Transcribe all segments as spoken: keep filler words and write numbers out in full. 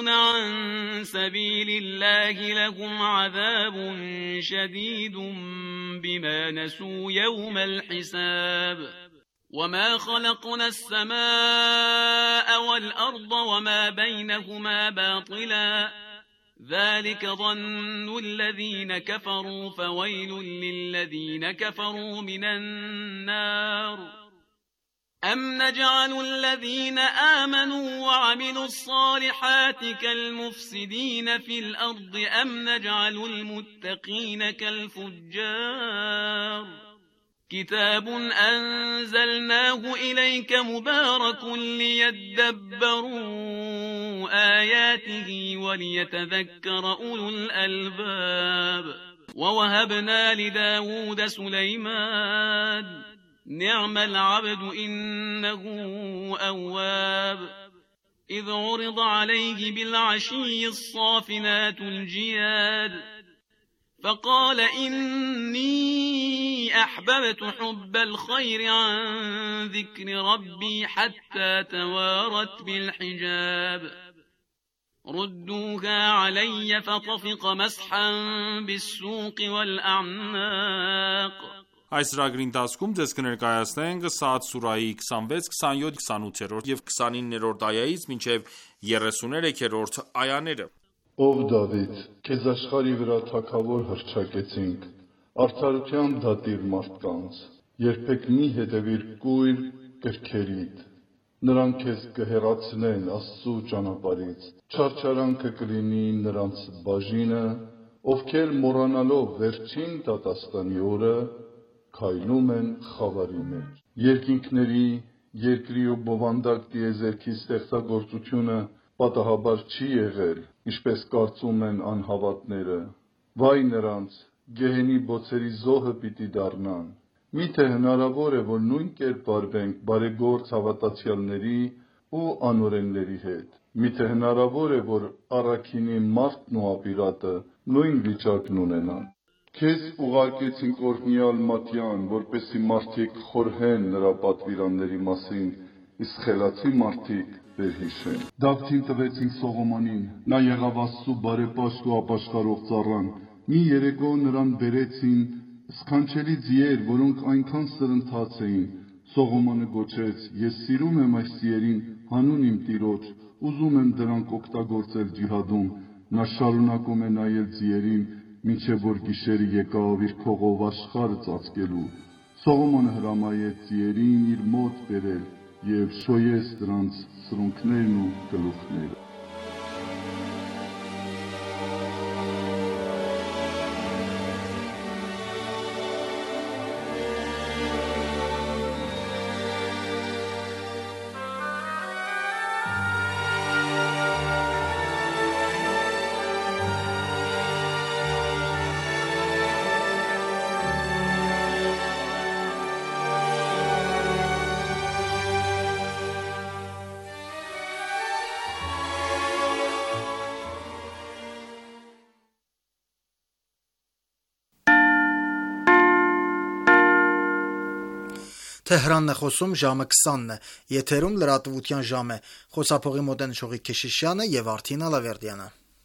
عن سبيل الله لهم عذاب شديد بما نسوا يوم الحساب وما خلقنا السماء والأرض وما بينهما باطلا ذلك ظن الذين كفروا فويل للذين كفروا من النار أم نجعل الذين آمنوا وعملوا الصالحات كالمفسدين في الأرض أم نجعل المتقين كالفجار كتاب أنزلناه إليك مبارك ليدبروا آياته وليتذكر أولو الألباب ووهبنا لداود سليمان نعم العبد إنه أواب إذ عرض عليه بالعشي الصافنات الجياد فقال إني أحببت حب الخير عن ذكر ربي حتى توارت بالحجاب ردوها علي فطفق مسحا بالسوق والأعناق Այս ծրագրի ընթացքում ձեզ կներկայացնենք Սաադ սուրահի քսանվեց, քսանյոթ, քսանութերորդ և քսանիններորդ այայից մինչև երեսուներեքերորդ այաները։ Ով Դավիթ, քեզ աշխարհի վրա թագավոր հռչակեցինք, արդարության դատիր մարդկանց, երբեք մի հետևիր կույր կրքերիդ, նրանք քեզ կհեռացնեն Աստծու ճանապարհից, չարչարանքը կլինի նրանց բաժինը, ովքեր մոռանալով վերջին դատաստանի օրը քայլում են խավարի մեջ։ Երկինքների, երկրի ու բովանդակ տիեզերքի ստեղծագործությունը պատահաբար չի եղել, ինչպես կարծում են անհավատները։ Վայ նրանց, գեհենի բոցերի զոհը պիտի դառնան։ Միթե հնարավոր է, որ նույն կերպ վարվենք բարեգործ հավատացյալների ու անօրենների հետ։ Միթե հնարավոր է, որ առաքինի մարդն ու ապիրատը նույն վիճակն ունենան։ Քեզ ուղարկեցինք օրհնյալ Մատյան, որպեսզի մարդիկ խորհեն նրա պատվիրանների մասին, իսկ խելացի մարդիկ վերհիշեն։ Դավթին տվեցինք Սողոմոնին, նա եղավ Աստծու բարեպաշտ ու ապաշխարող ծառան։ Մի երեկո նրան բերեցին սքանչելի ձիեր, որոնք այնքան սրընթաց էին։ Սողոմոնը գոչեց. Ես սիրում եմ այս ձիերին հանուն իմ Տիրոջ, ուզում եմ դրանք օգտագործել ջիհադում։ Նա շարունակում է նայել ձիերին, մինչև որ գիշերը եկավ իր քողով աշխարհը ծածկելու։ Սողոմոնը հրամայեց ձիերին իր մոտ բերել և շոյեց դրանց սրունքներն ու գլուխները։ Թեհրանն է խոսում, ժամը քսանն է, եթերում լրատվության ժամ է, խոսափողի մոտ են Շողիկ Քեշիշյանը և Արթին Ալավերդյանը։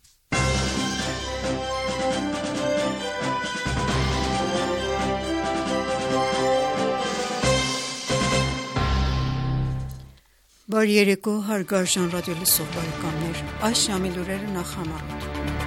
Բարի երեկո, հարգարժան ռադիոլսող բարեկամներ, այս ժամի լուրերը նախ համարոտ։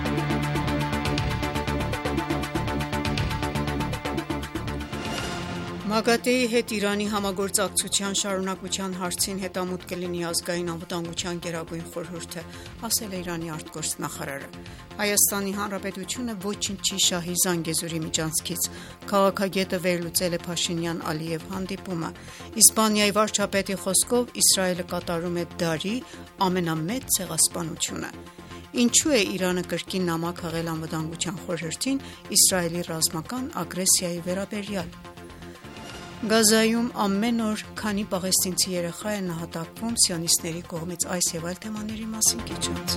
ՄԱԳԱՏԷ-ի հետ Իրանի համագործակցության շարունակության հարցին հետամուտ կլինի ազգային անվտանգության գերագույն խորհուրդը, ասել է Իրանի արտգործնախարարը։ Հայաստանի Հանրապետությունը ոչինչ չի շահի Զանգեզուրի միջանցքից, քաղաքագետը վերլուծել է Փաշինյան-Ալիև հանդիպումը։ Իսպանիայի վարչապետի խոսքով Իսրայելը կատարում է դարի ամենամեծ ցեղասպանությունը։ Ինչու է Իրանը կրկին նամակ հղել անվտանգության խորհրդին Իսրայելի ռազմական ագրեսիայի վերաբերյալ։ Գազայում ամեն օր քանի պաղեստինցի երեխա է նահատակվում սիոնիստների կողմից, այս և այլ թեմաների մասին քիչ անց։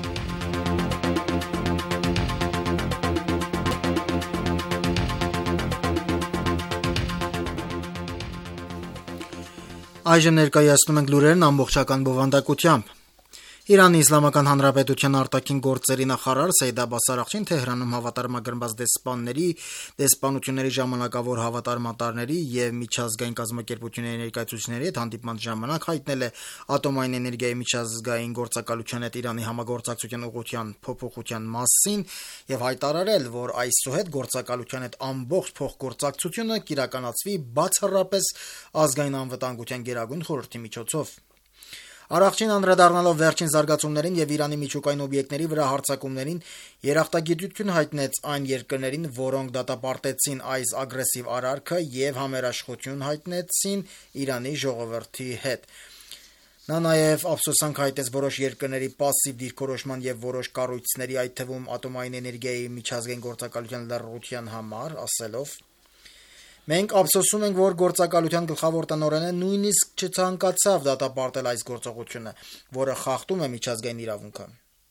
Այժմ ներկայացնում ենք լուրերն ամբողջական բովանդակությամբ։ Իրանի Իսլամական Հանրապետության արտաքին գործերի նախարար Սեյեդ Աբբաս Արաղչին Թեհրանում հավատարմագրնված դեսպանների, դեսպանությունների ժամանակավոր հավատարմատարների եւ միջազգային կազմակերպությունների ներկայացուցիչների հետ հանդիպման ժամանակ հայտնել է ատոմային էներգիայի միջազգային գործակալության հետ Իրանի համագործակցության ուղղության փոփոխության մասին եւ հայտարարել, որ այսուհետ գործակալության հետ ամբողջ փոխգործակցությունը կիրականացվի բացառապես ազգային անվտանգության գերագույն խորհրդի միջոցով։ Արաղչին անդրադառնալով վերջին զարգացումներին եւ Իրանի միջուկային օբյեկտների վրա հարձակումներին, երախտագիտություն հայտնեց այն երկրներին, որոնք դատապարտեցին այս ագրեսիվ արարքը եւ համերաշխություն հայտնեցին Իրանի ժողովրդի հետ։ Նա նաեւ ափսոսանք հայտնեց որոշ երկրների պասիվ դիրքորոշման եւ որոշ կառույցների, այդ թվում ատոմային էներգիայի միջազգային գործակալության լռության համար, ասելով. Մենք ափսոսում ենք, որ գործակալության գլխավոր տնօրենը նույնիսկ չցանկացավ դատապարտել այս գործողությունը, որը խախտում է միջազգային իրավունքը։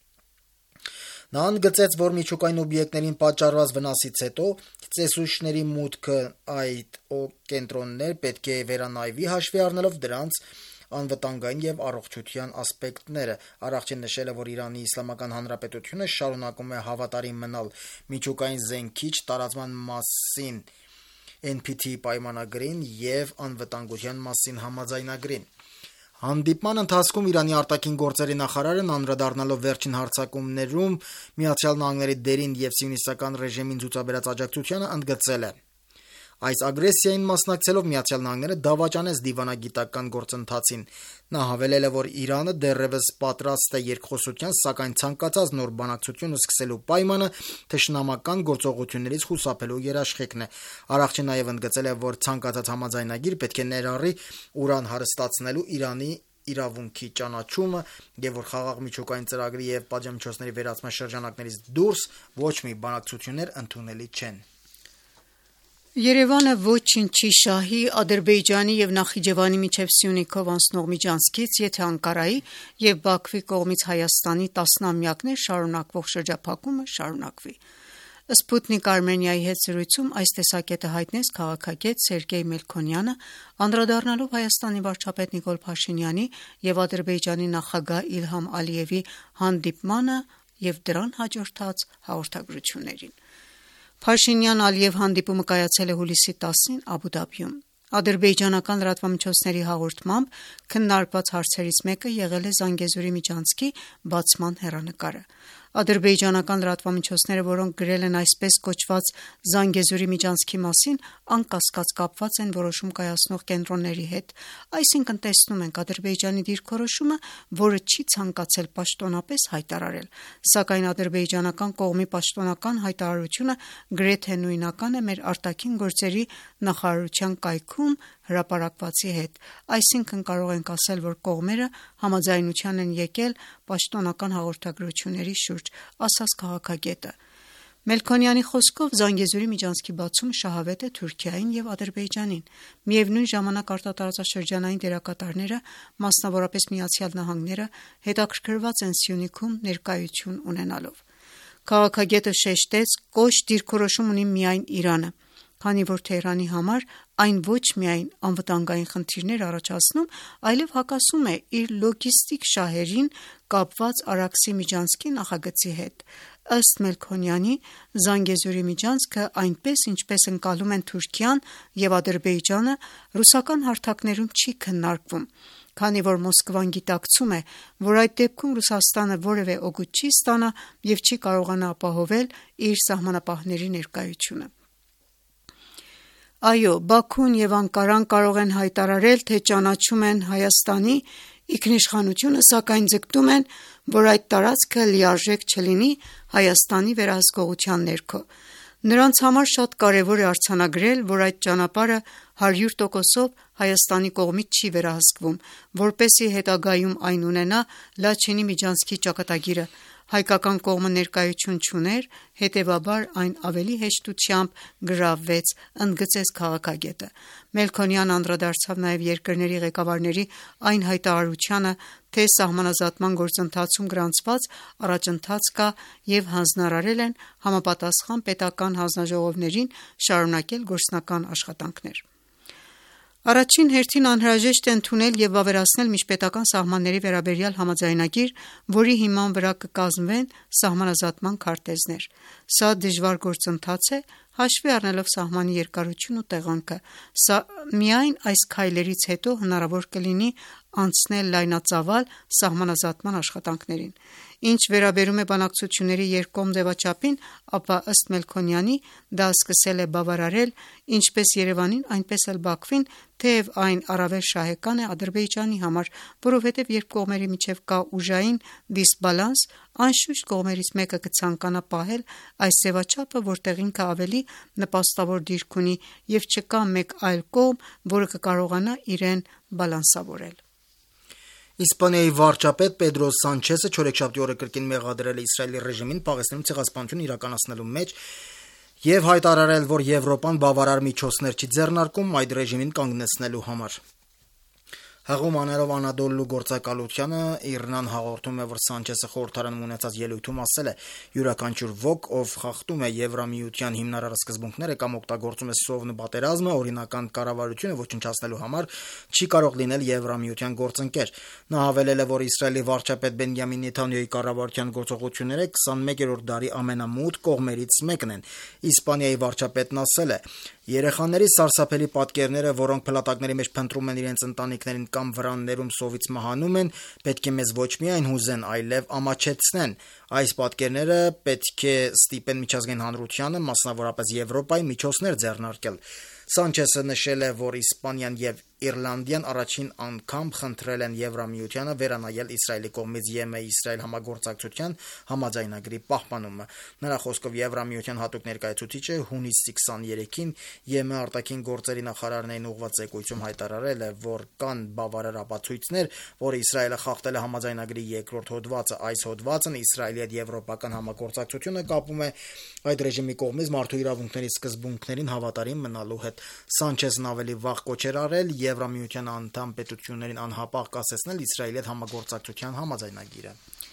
Նա ընդգծեց, որ միջուկային օբյեկտներին պատճառված վնասից հետո ծեսուշների մուտքը այդ կենտրոններ պետք է վերանայվի հաշվի առնելով դրանց անվտանգային եւ առողջության ասպեկտները։ Արաղչին նշել է, որ Իրանի Իսլամական Հանրապետությունը շարունակում է հավատարիմ մնալ միջուկային զենքիչ տարածման մասին N P T պայմանագրին եւ անվտանգության մասին համաձայնագրին։ Հանդիպման ընթացքում Իրանի արտաքին գործերի նախարարն անդրադառնալով վերջին հարձակումներում Միացյալ Նահանգների դերին եւ սիոնիստական ռեժիմին ցուցաբերած աջակցությանը ընդգծել է. Այս ագրեսիային մասնակցելով Միացյալ Նահանգները դավաճանեց դիվանագիտական գործընթացին։ Նա հավելել է, որ Իրանը դեռևս պատրաստ է երկխոսության, սակայն ցանկացած նոր բանակցություն սկսելու պայմանը թշնամական գործողություններից խուսափելու երաշխիքն է։ Արաղչին նաև ընդգծել է, որ ցանկացած համաձայնագիր պետք է ներառի ուրան հարստացնելու Իրանի իրավունքի ճանաչումը եւ որ խաղաղ միջուկային ծրագրի եւ պատժամիջոցների վերացման շրջանակներից դուրս ոչ մի բանակցություններ ընդունելի չեն։ Երևանը ոչինչի շահի Ադրբեջանի եւ Նախիջևանի միջև Սյունիքով անցնող միջանցքից, եթե Անկարայի եւ Բաքվի կողմից Հայաստանի տասնամյակներ շարունակվող շրջափակումը շարունակվի։ Սպուտնիկ Արմենիայի հետ զրույցում այս տեսակետը հայտնեց քաղաքագետ Սերգեյ Մելքոնյանը, անդրադառնալով Հայաստանի վարչապետ Նիկոլ Փաշինյանի եւ Ադրբեջանի նախագահ Իլհամ Ալիևի հանդիպմանը եւ դրան հաջորդած հաղորդագրություններին։ Փաշինյան-Ալիև հանդիպումը կայացել է հուլիսի տասին Աբու Դաբիում։ Ադրբեջանական լրատվամիջոցների հաղորդմամբ քննարկված հարցերից մեկը եղել է Զանգեզուրի միջանցքի բացման հեռանկարը։ Ադրբեջանական լրատվամիջոցները, որոնք գրել են այսպես կոչված Զանգեզուրի միջանցքի մասին, անկասկած կապված են որոշում կայացնող կենտրոնների հետ, այսինքն տեսնում ենք Ադրբեջանի դիրքորոշումը, որը չի ցանկացել պաշտոնապես հայտարարել, սակայն ադրբեջանական կողմի պաշտոնական հայտարարությունը գրեթե նույնական է մեր արտաքին գործերի նախարարության կայքում հրապարակվածի հետ, այսինքն կարող ենք ասել, որ կողմերը համաձայնության են եկել պաշտոնական հաղորդագրությունների շուրջ, ասաց քաղաքագետը։ Մելքոնյանի խոսքով Զանգեզուրի միջանցքի բացումը շահավետ է Թուրքիային եւ Ադրբեջանին։ Միևնույն ժամանակ արտատարածաշրջանային դերակատարները, մասնավորապես Միացյալ Նահանգները, հետաքրքրված են Սյունիքում ներկայություն ունենալով։ Քաղաքագետը շեշտեց, կոշտ դիրքորոշում ունի միայն Իրանը, քանի որ Թեհրանի համար այն ոչ միայն անվտանգային խնդիրներ առաջացնում, այլև հակասում է իր լոգիստիկ շահերին կապված Արաքսի միջանցքի նախագծի հետ։ Ըստ Մելքոնյանի, Զանգեզուրի միջանցքը այնպես, ինչպես ընկալում են Թուրքիան եւ Ադրբեջանը, ռուսական հարթակներում չի քննարկվում, քանի որ Մոսկվան գիտակցում է, որ այդ դեպքում Ռուսաստանը որևէ օգուտ չի ստանա եւ չի կարողանա ապահովել իր սահմանապահների ներկայությունը։ Այո, Բաքուն եւ Անկարան կարող են հայտարարել, թե ճանաչում են Հայաստանի ինքնիշխանությունը, սակայն ձգտում են, որ այդ տարածքը լիարժեք չլինի Հայաստանի վերահսկողության ներքո։ Նրանց համար շատ կարևոր է արձանագրել, որ այդ ճանապարհը հարյուր տոկոսով Հայաստանի կողմից չի վերահսկվում, որպեսզի հետագայում այն ունենա Լաչինի միջանցքի ճակատագիրը։ Հայկական կողմը ներկայություն չուներ, հետևաբար այն ավելի հեշտությամբ գրավվեց, ընդգծեց քաղաքագետը։ Մելքոնյան անդրադարձավ նաև երկրների ղեկավարների այն հայտարարությանը, թե սահմանազատման գործընթացում գրանցված առաջընթաց կա եւ հանձնարարել են համապատասխան պետական հանձնաժողովներին շարունակել գործնական աշխատանքներ։ Առաջին հերթին անհրաժեշտ է ընդունել և վավերացնել միջպետական սահմանների վերաբերյալ համաձայնագիր, որի հիման վրա կկազմվեն սահմանազատման քարտեզներ։ Սա դժվար գործընթաց է, հաշվի առնելով սահմանի երկարությունն ու տեղանքը։ Սա միայն այս քայլերից հետո հնարավոր կլինի անցնել լայնածավալ սահմանազատման աշխատանքներին։ Ինչ վերաբերում է բանակցությունների երկկողմ ձևաչափին, ապա ըստ Մելքոնյանի դա սկսել է բավարարել ինչպես Երևանին, այնպես էլ Բաքվին, թեև այն առավել շահեկան է Ադրբեջանի համար, որովհետև երբ կողմերի միջև կա ուժային դիսբալանս, անշուշտ կողմերից մեկը կցանկանա պահել այս ձևաչափը, որտեղ ինքը ավելի նպաստավոր դիրք ունի և չկա մեկ այլ կողմ, որը կկարողանա իրեն բալանսավորել։ Իսպանիայի վարչապետ Պեդրո Սանչեսը չորեքշաբթի օրը կրկին մեղադրել է Իսրայելի ռեժիմին Պաղեստինում ցեղասպանություն իրականացնելու մեջ և հայտարարել, որ Եվրոպան բավարար միջոցներ չի ձեռնարկում այդ ռեժիմին կանգնեցնելու համար։ Հղում աներով Անադոլու գործակալությանը ԻՌՆ-ն հաղորդում է, որ Սանչեսը խորհրդարանում ունեցած ելույթում ասել է. «Յուրաքանչյուր ոք, ով խախտում է Եվրամիության հիմնարար սկզբունքները կամ օգտագործում է սովն ու պատերազմը օրինական կառավարությունը ոչնչացնելու համար, չի կարող լինել Եվրամիության գործընկեր»։ Նա հավելել է, որ Իսրայելի վարչապետ Բենյամին Նեթանյահուի կառավարության գործողությունները քսանմեկերորդ դարի ամենամութ կողմերից մեկն են։ Իսպանիայի վարչապետն ասել է. «Երեխաների սարսափելի պատկերները, որոնք փլատակների մեջ փնտրում են իրենց ընտանիքներին կամ վրաններում սովից մահանում են, պետք է մեզ ոչ միայն հուզեն, այլև ամաչեցնեն։ Այս պատկերները պետք է ստիպեն միջազգային հանրությանը, մասնավորապես Եվրոպային, միջոցներ ձեռնարկել»։ Սանչեսը նշել է, որ Իսպանիան և Իռլանդիան առաջին անգամ խնդրել են Եվրամիությանը վերանայել Իսրայելի կողմից ԵՄ-Իսրայել համագործակցության համաձայնագրի պահպանումը։ Նրա խոսքով Եվրամիության հատուկ ներկայացուցիչը հունիսի քսաներեքին ԵՄ արտաքին գործերի նախարարներին ուղղված զեկույցում հայտարարել է, որ կան բավարար ապացույցներ, որ Իսրայելը խախտել է համաձայնագրի երկրորդ հոդվածը։ Այս հոդվածն Իսրայելի հետ եվրոպական համագործակցությունը կապում է այդ ռեժիմի կողմից մարդու իրավունքների սկզբունքներին հավատարիմ մնալու հետ։ Սանչեսն ավելի վաղ կոչ էր արել Եվրամիության անդամ պետություններին անհապաղ կասեցնել Իսրայելի հետ համագործակցության համաձայնագիրը։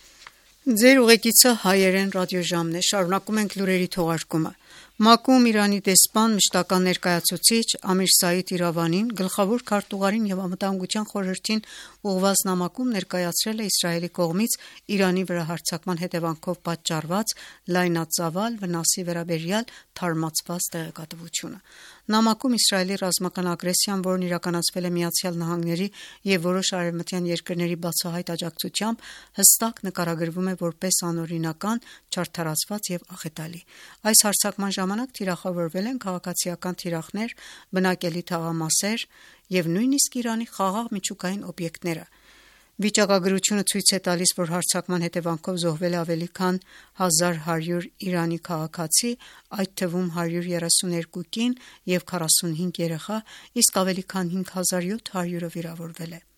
Ձեր ուղեկիցը հայերեն ռադիոժամն է, շարունակում ենք լուրերի թողարկումը։ ՄԱԿ-ում Իրանի դեսպան, մշտական ներկայացուցիչ Ամիր Սաիդ Իրավանին գլխավոր քարտուղարին և Անվտանգության խորհրդին ուղղված նամակում ներկայացրել է Իսրայելի կողմից Իրանի վրա հարձակման հետևանքով պատճառված լայնածավալ վնասի վերաբերյալ թարմացված տեղեկատվությունը։ Նամակում Իսրայելի ռազմական ագրեսիան, որն իրականացվել է ԱՄՆ-ի և որոշ արևմտյան երկրների բացահայտ աջակցությամբ, հստակ նկարագրվում է որպես անօրինական, չարդարացված և աղետալի։ Այս հարձակման ժամանակ թիրախավորվել են քաղաքացիական թիրախներ, բնակելի թաղամասեր և նույնիսկ Իրանի խաղաղ միջուկային օբյեկտները։ Վիճակագրությունը ցույց է տալիս, որ հարձակման հետևանքով զոհվել է ավելի քան հազար հարյուր Իրանի քաղաքացի, այդ թվում հարյուր երեսուներկու կին և քառասունհինգ երեխա, իսկ ավելի քան հինգ հազար յոթ հարյուրը վիրավորվել է։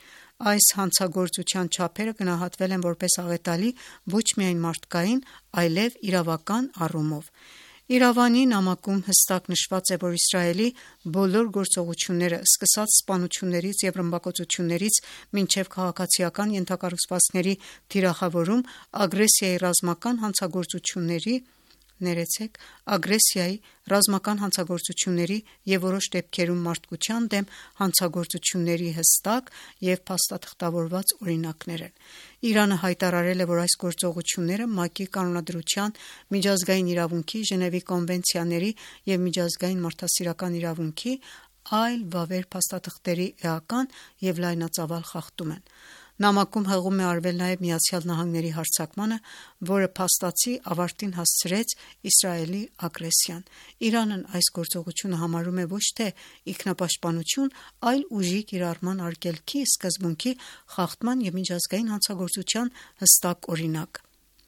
Այս հանցագործության չափերը գնահատվել են որպես աղետալի ոչ միայն մարդկային, այլև իրավական առումով։ Իրավանի նամակում հստակ նշված է, որ Իսրայելի բոլոր գործողությունները, սկսած սպանություններից և ռմբակոծություններից մինչև քաղաքացիական ենթակառուցվածքների թիրախավորում, ագրեսիայի ռազմական հանցագործությունների ներեցեք, ագրեսիայի, ռազմական հանցագործությունների և որոշ դեպքերում մարդկության դեմ հանցագործությունների հստակ և փաստաթղթավորված օրինակներ են։ Իրանը հայտարարել է, որ այս գործողությունները ՄԱԿ-ի կանոնադրության, միջազգային իրավունքի, Ժնևի կոնվենցիաների և միջազգային մարդասիրական իրավունքի այլ վավեր փաստաթղթերի էական և լայնածավալ խախտում են։ Նամակում հղում է արվել նաև ԱՄՆ-ի հարձակմանը, որը փաստացի ավարտին հասցրեց Իսրայելի ագրեսիան։ Իրանն այս գործողությունը համարում է ոչ թե ինքնապաշտպանություն, այլ ուժի կիրառման արգելքի սկզբունքի խախտման և միջազգային հանցագործության հստակ օրինակ։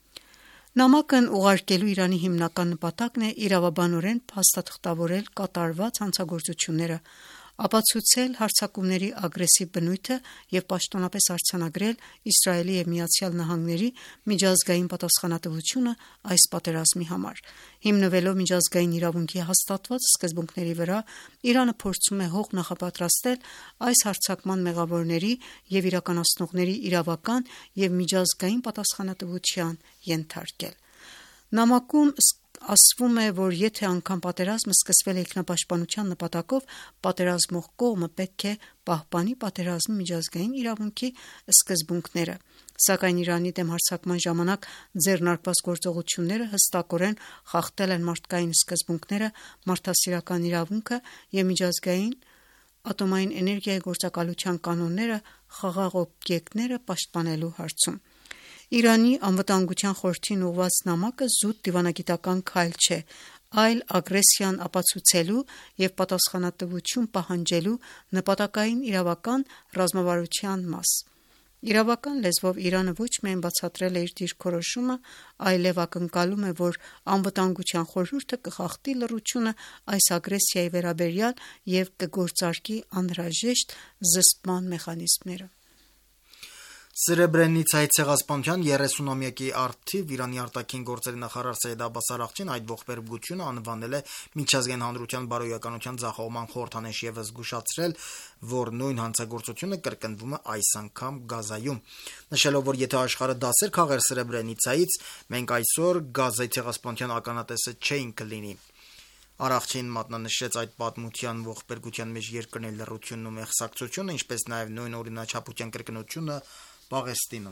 Նամակն ուղարկելու Իրանի հիմնական նպատակն է իրավաբանորեն փաստաթղթավորել կատարված հանցագործությունները, ապացուցել հարձակումների ագրեսիվ բնույթը և պաշտոնապես արձանագրել Իսրայելի և ԱՄՆ-ի միջազգային պատասխանատվությունը այս պատերազմի համար։ Հիմնվելով միջազգային իրավունքի հաստատված սկզբունքների վրա, Իրանը փորձում է հող նախապատրաստել այս հարձակման մեղավորների և իրականացնողների իրավական և միջազգային պատասխանատվության ենթարկել։ Նամակում ասվում է, որ եթե անգամ պատերազմը սկսվել է ինքնապաշտպանության նպատակով, պատերազմող կողմը պետք է պահպանի պատերազմի միջազգային իրավունքի սկզբունքները։ Սակայն Իրանի դեմ հարձակման ժամանակ ձեռնարկված գործողությունները հստակորեն խախտել են մարդկային սկզբունքները, մարդասիրական իրավունքը և միջազգային ատոմային էներգիայի գործակալության կանոնները, խաղաղ օբյեկտները պաշտպանելու հարցում։ Իրանի անվտանգության խորհրդին ուղղված նամակը զուտ դիվանագիտական քայլ չէ, այլ ագրեսիան ապացուցելու և պատասխանատվություն պահանջելու նպատակային իրավական ռազմավարության մաս։ Իրավական լեզվով Իրանը ոչ միայն բացատրել է իր դիրքորոշումը, այլև ակնկալում է, որ Անվտանգության խորհուրդը կխախտի լռությունը այս ագրեսիայի վերաբերյալ և կգործարկի անհրաժեշտ զսպման մեխանիզմները։ Սրեբրենիցայի ցեղասպանության երեսունամյակի առթիվ Իրանի արտաքին գործերի նախարար Սեյեդ Աբբաս Արաղչին այդ ողբերգությունը անվանել է միջազգային հանրության բարոյականության ձախողման խորհրդանիշ և զգուշացրել, որ նույն հանցագործությունը կրկնվում է այս անգամ Գազայում, նշելով, որ եթե աշխարհը դասեր քաղեր Սրեբրենիցայից, մենք այսօր Գազայի ցեղասպանության ականատեսը չէինք լինի։ Արաղչին մատնանշեց այդ պատմության ողբերգության մեջ երկրների լռությունն ու մեղսակցությունը, ինչպես նաև նույն օրինաչափության կրկնությունը Պաղեստինում։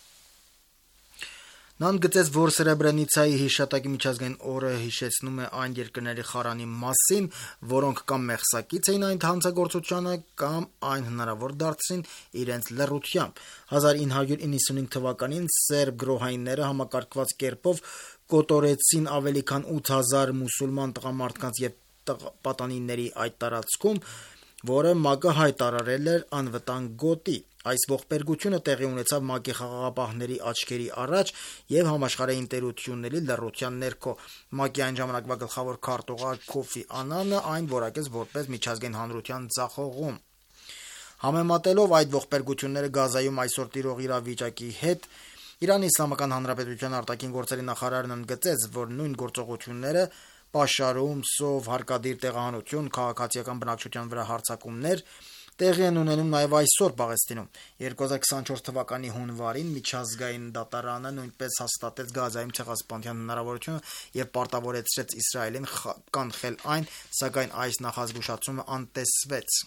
Նա ընդգծեց, որ Սրեբրենիցայի հիշատակի միջազգային օրը հիշեցնում է այն երկրների խարանի մասին, որոնք կամ մեղսակից էին այդ հանցագործությանը, կամ այն հնարավոր դարձրին իրենց լռությամբ։ հազար ինը հարյուր իննսունհինգ թվականին սերբ գրոհայինները համակարգված կերպով կոտորեցին ավելի քան ութ հազար մուսուլման տղամարդկանց և պատանիների այդ տարածքում, որը ՄԱԿ-ը հայտարարել էր անվտանգ գոտի։ Այս ողբերգությունը տեղի ունեցավ ՄԱԿ-ի խաղաղապահների աչքերի առաջ և համաշխարհային տերությունների լռության ներքո։ ՄԱԿ-ի այն ժամանակվա գլխավոր քարտուղար Քոֆի Անանը այն որակեց որպես միջազգային հանրության ձախողում։ Համեմատելով այդ ողբերգությունները Գազայում այսօր տիրող իրավիճակի հետ, Իրանի Իսլամական Հանրապետության արտաքին գործերի նախարարն ընդգծեց, որ նույն գործողությունները պաշարում, սով, հարկադիր տեղահանություն, քաղաքացիական բնակչության վրա հարձակումներ տեղի են ունենում նաև այսօր Պաղեստինում։ երկու հազար քսանչորս թվականի հունվարին միջազգային դատարանը նույնպես հաստատեց Գազայում ցեղասպանության հնարավորությունը և պարտավորեցրեց Իսրայելին կանխել այն, սակայն այս նախազգուշացումը անտեսվեց։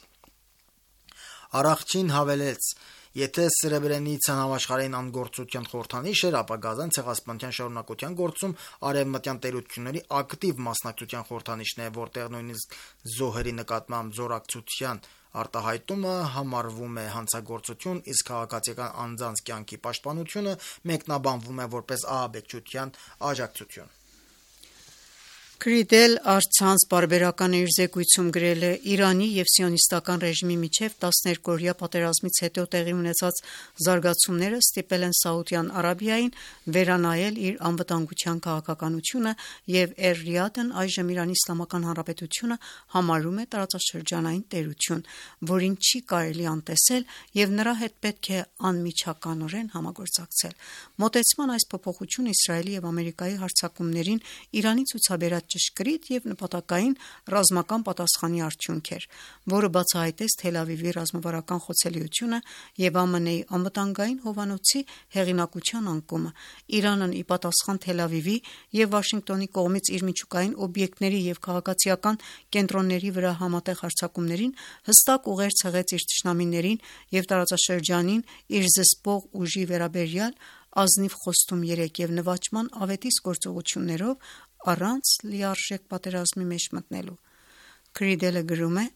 Արաղչին հավելեց. Եթե Սրեբրենիցան համաշխարհային անգործության խորհրդանիշ էր, ապա Գազան ցեղասպանության շարունակության գործում արևմտյան տերությունների ակտիվ մասնակցության խորհրդանիշն է, որտեղ նույնիսկ զոհերի նկատմամբ զորակցության արտահայտումը համարվում է հանցագործություն, իսկ քաղաքացիական անձանց կյանքի պաշտպանությունը մեկնաբանվում է որպես ահաբեկչության աջակցություն։ Քրիդել առցանց պարբերական իր զեկույցում գրել է. Իրանի և սիոնիստական ռեժիմի միջև տասներկուօրյա պատերազմից հետո տեղի ունեցած զարգացումները ստիպել են Սաուդյան Արաբիային վերանայել իր անվտանգության քաղաքականությունը, և Էր-Ռիադն այժմ Իրանի Իսլամական Հանրապետությունը համարում է տարածաշրջանային տերություն, որին չի կարելի անտեսել, և նրա հետ պետք է անմիջականորեն համագործակցել։ Մոտեցման այս փոփոխությունը Իսրայելի և Ամերիկայի հարձակումներին Իրանի ցուցաբերած ճշգրիտ և նպատակային ռազմական պատասխանի արդյունք էր, որը բացահայտեց Թել Ավիվի ռազմավարական խոցելիությունը և ԱՄՆ-ի անվտանգային հովանոցի հեղինակության անկումը։ Իրանն ի պատասխան Թել Ավիվի և Վաշինգտոնի կողմից իր միջուկային օբյեկտների և քաղաքացիական կենտրոնների վրա համատեղ հարձակումներին հստակ ուղեր ցեղեց իր թշնամիներին և տարածաշրջանին իր զսպող ուժի վերաբերյալ ազնիվ խոստում երեք և նվաճման ավետիս գործողություններով առանց լիարժեք պատերազմի մեջ մտնելու։ Քրիդելը գրում է.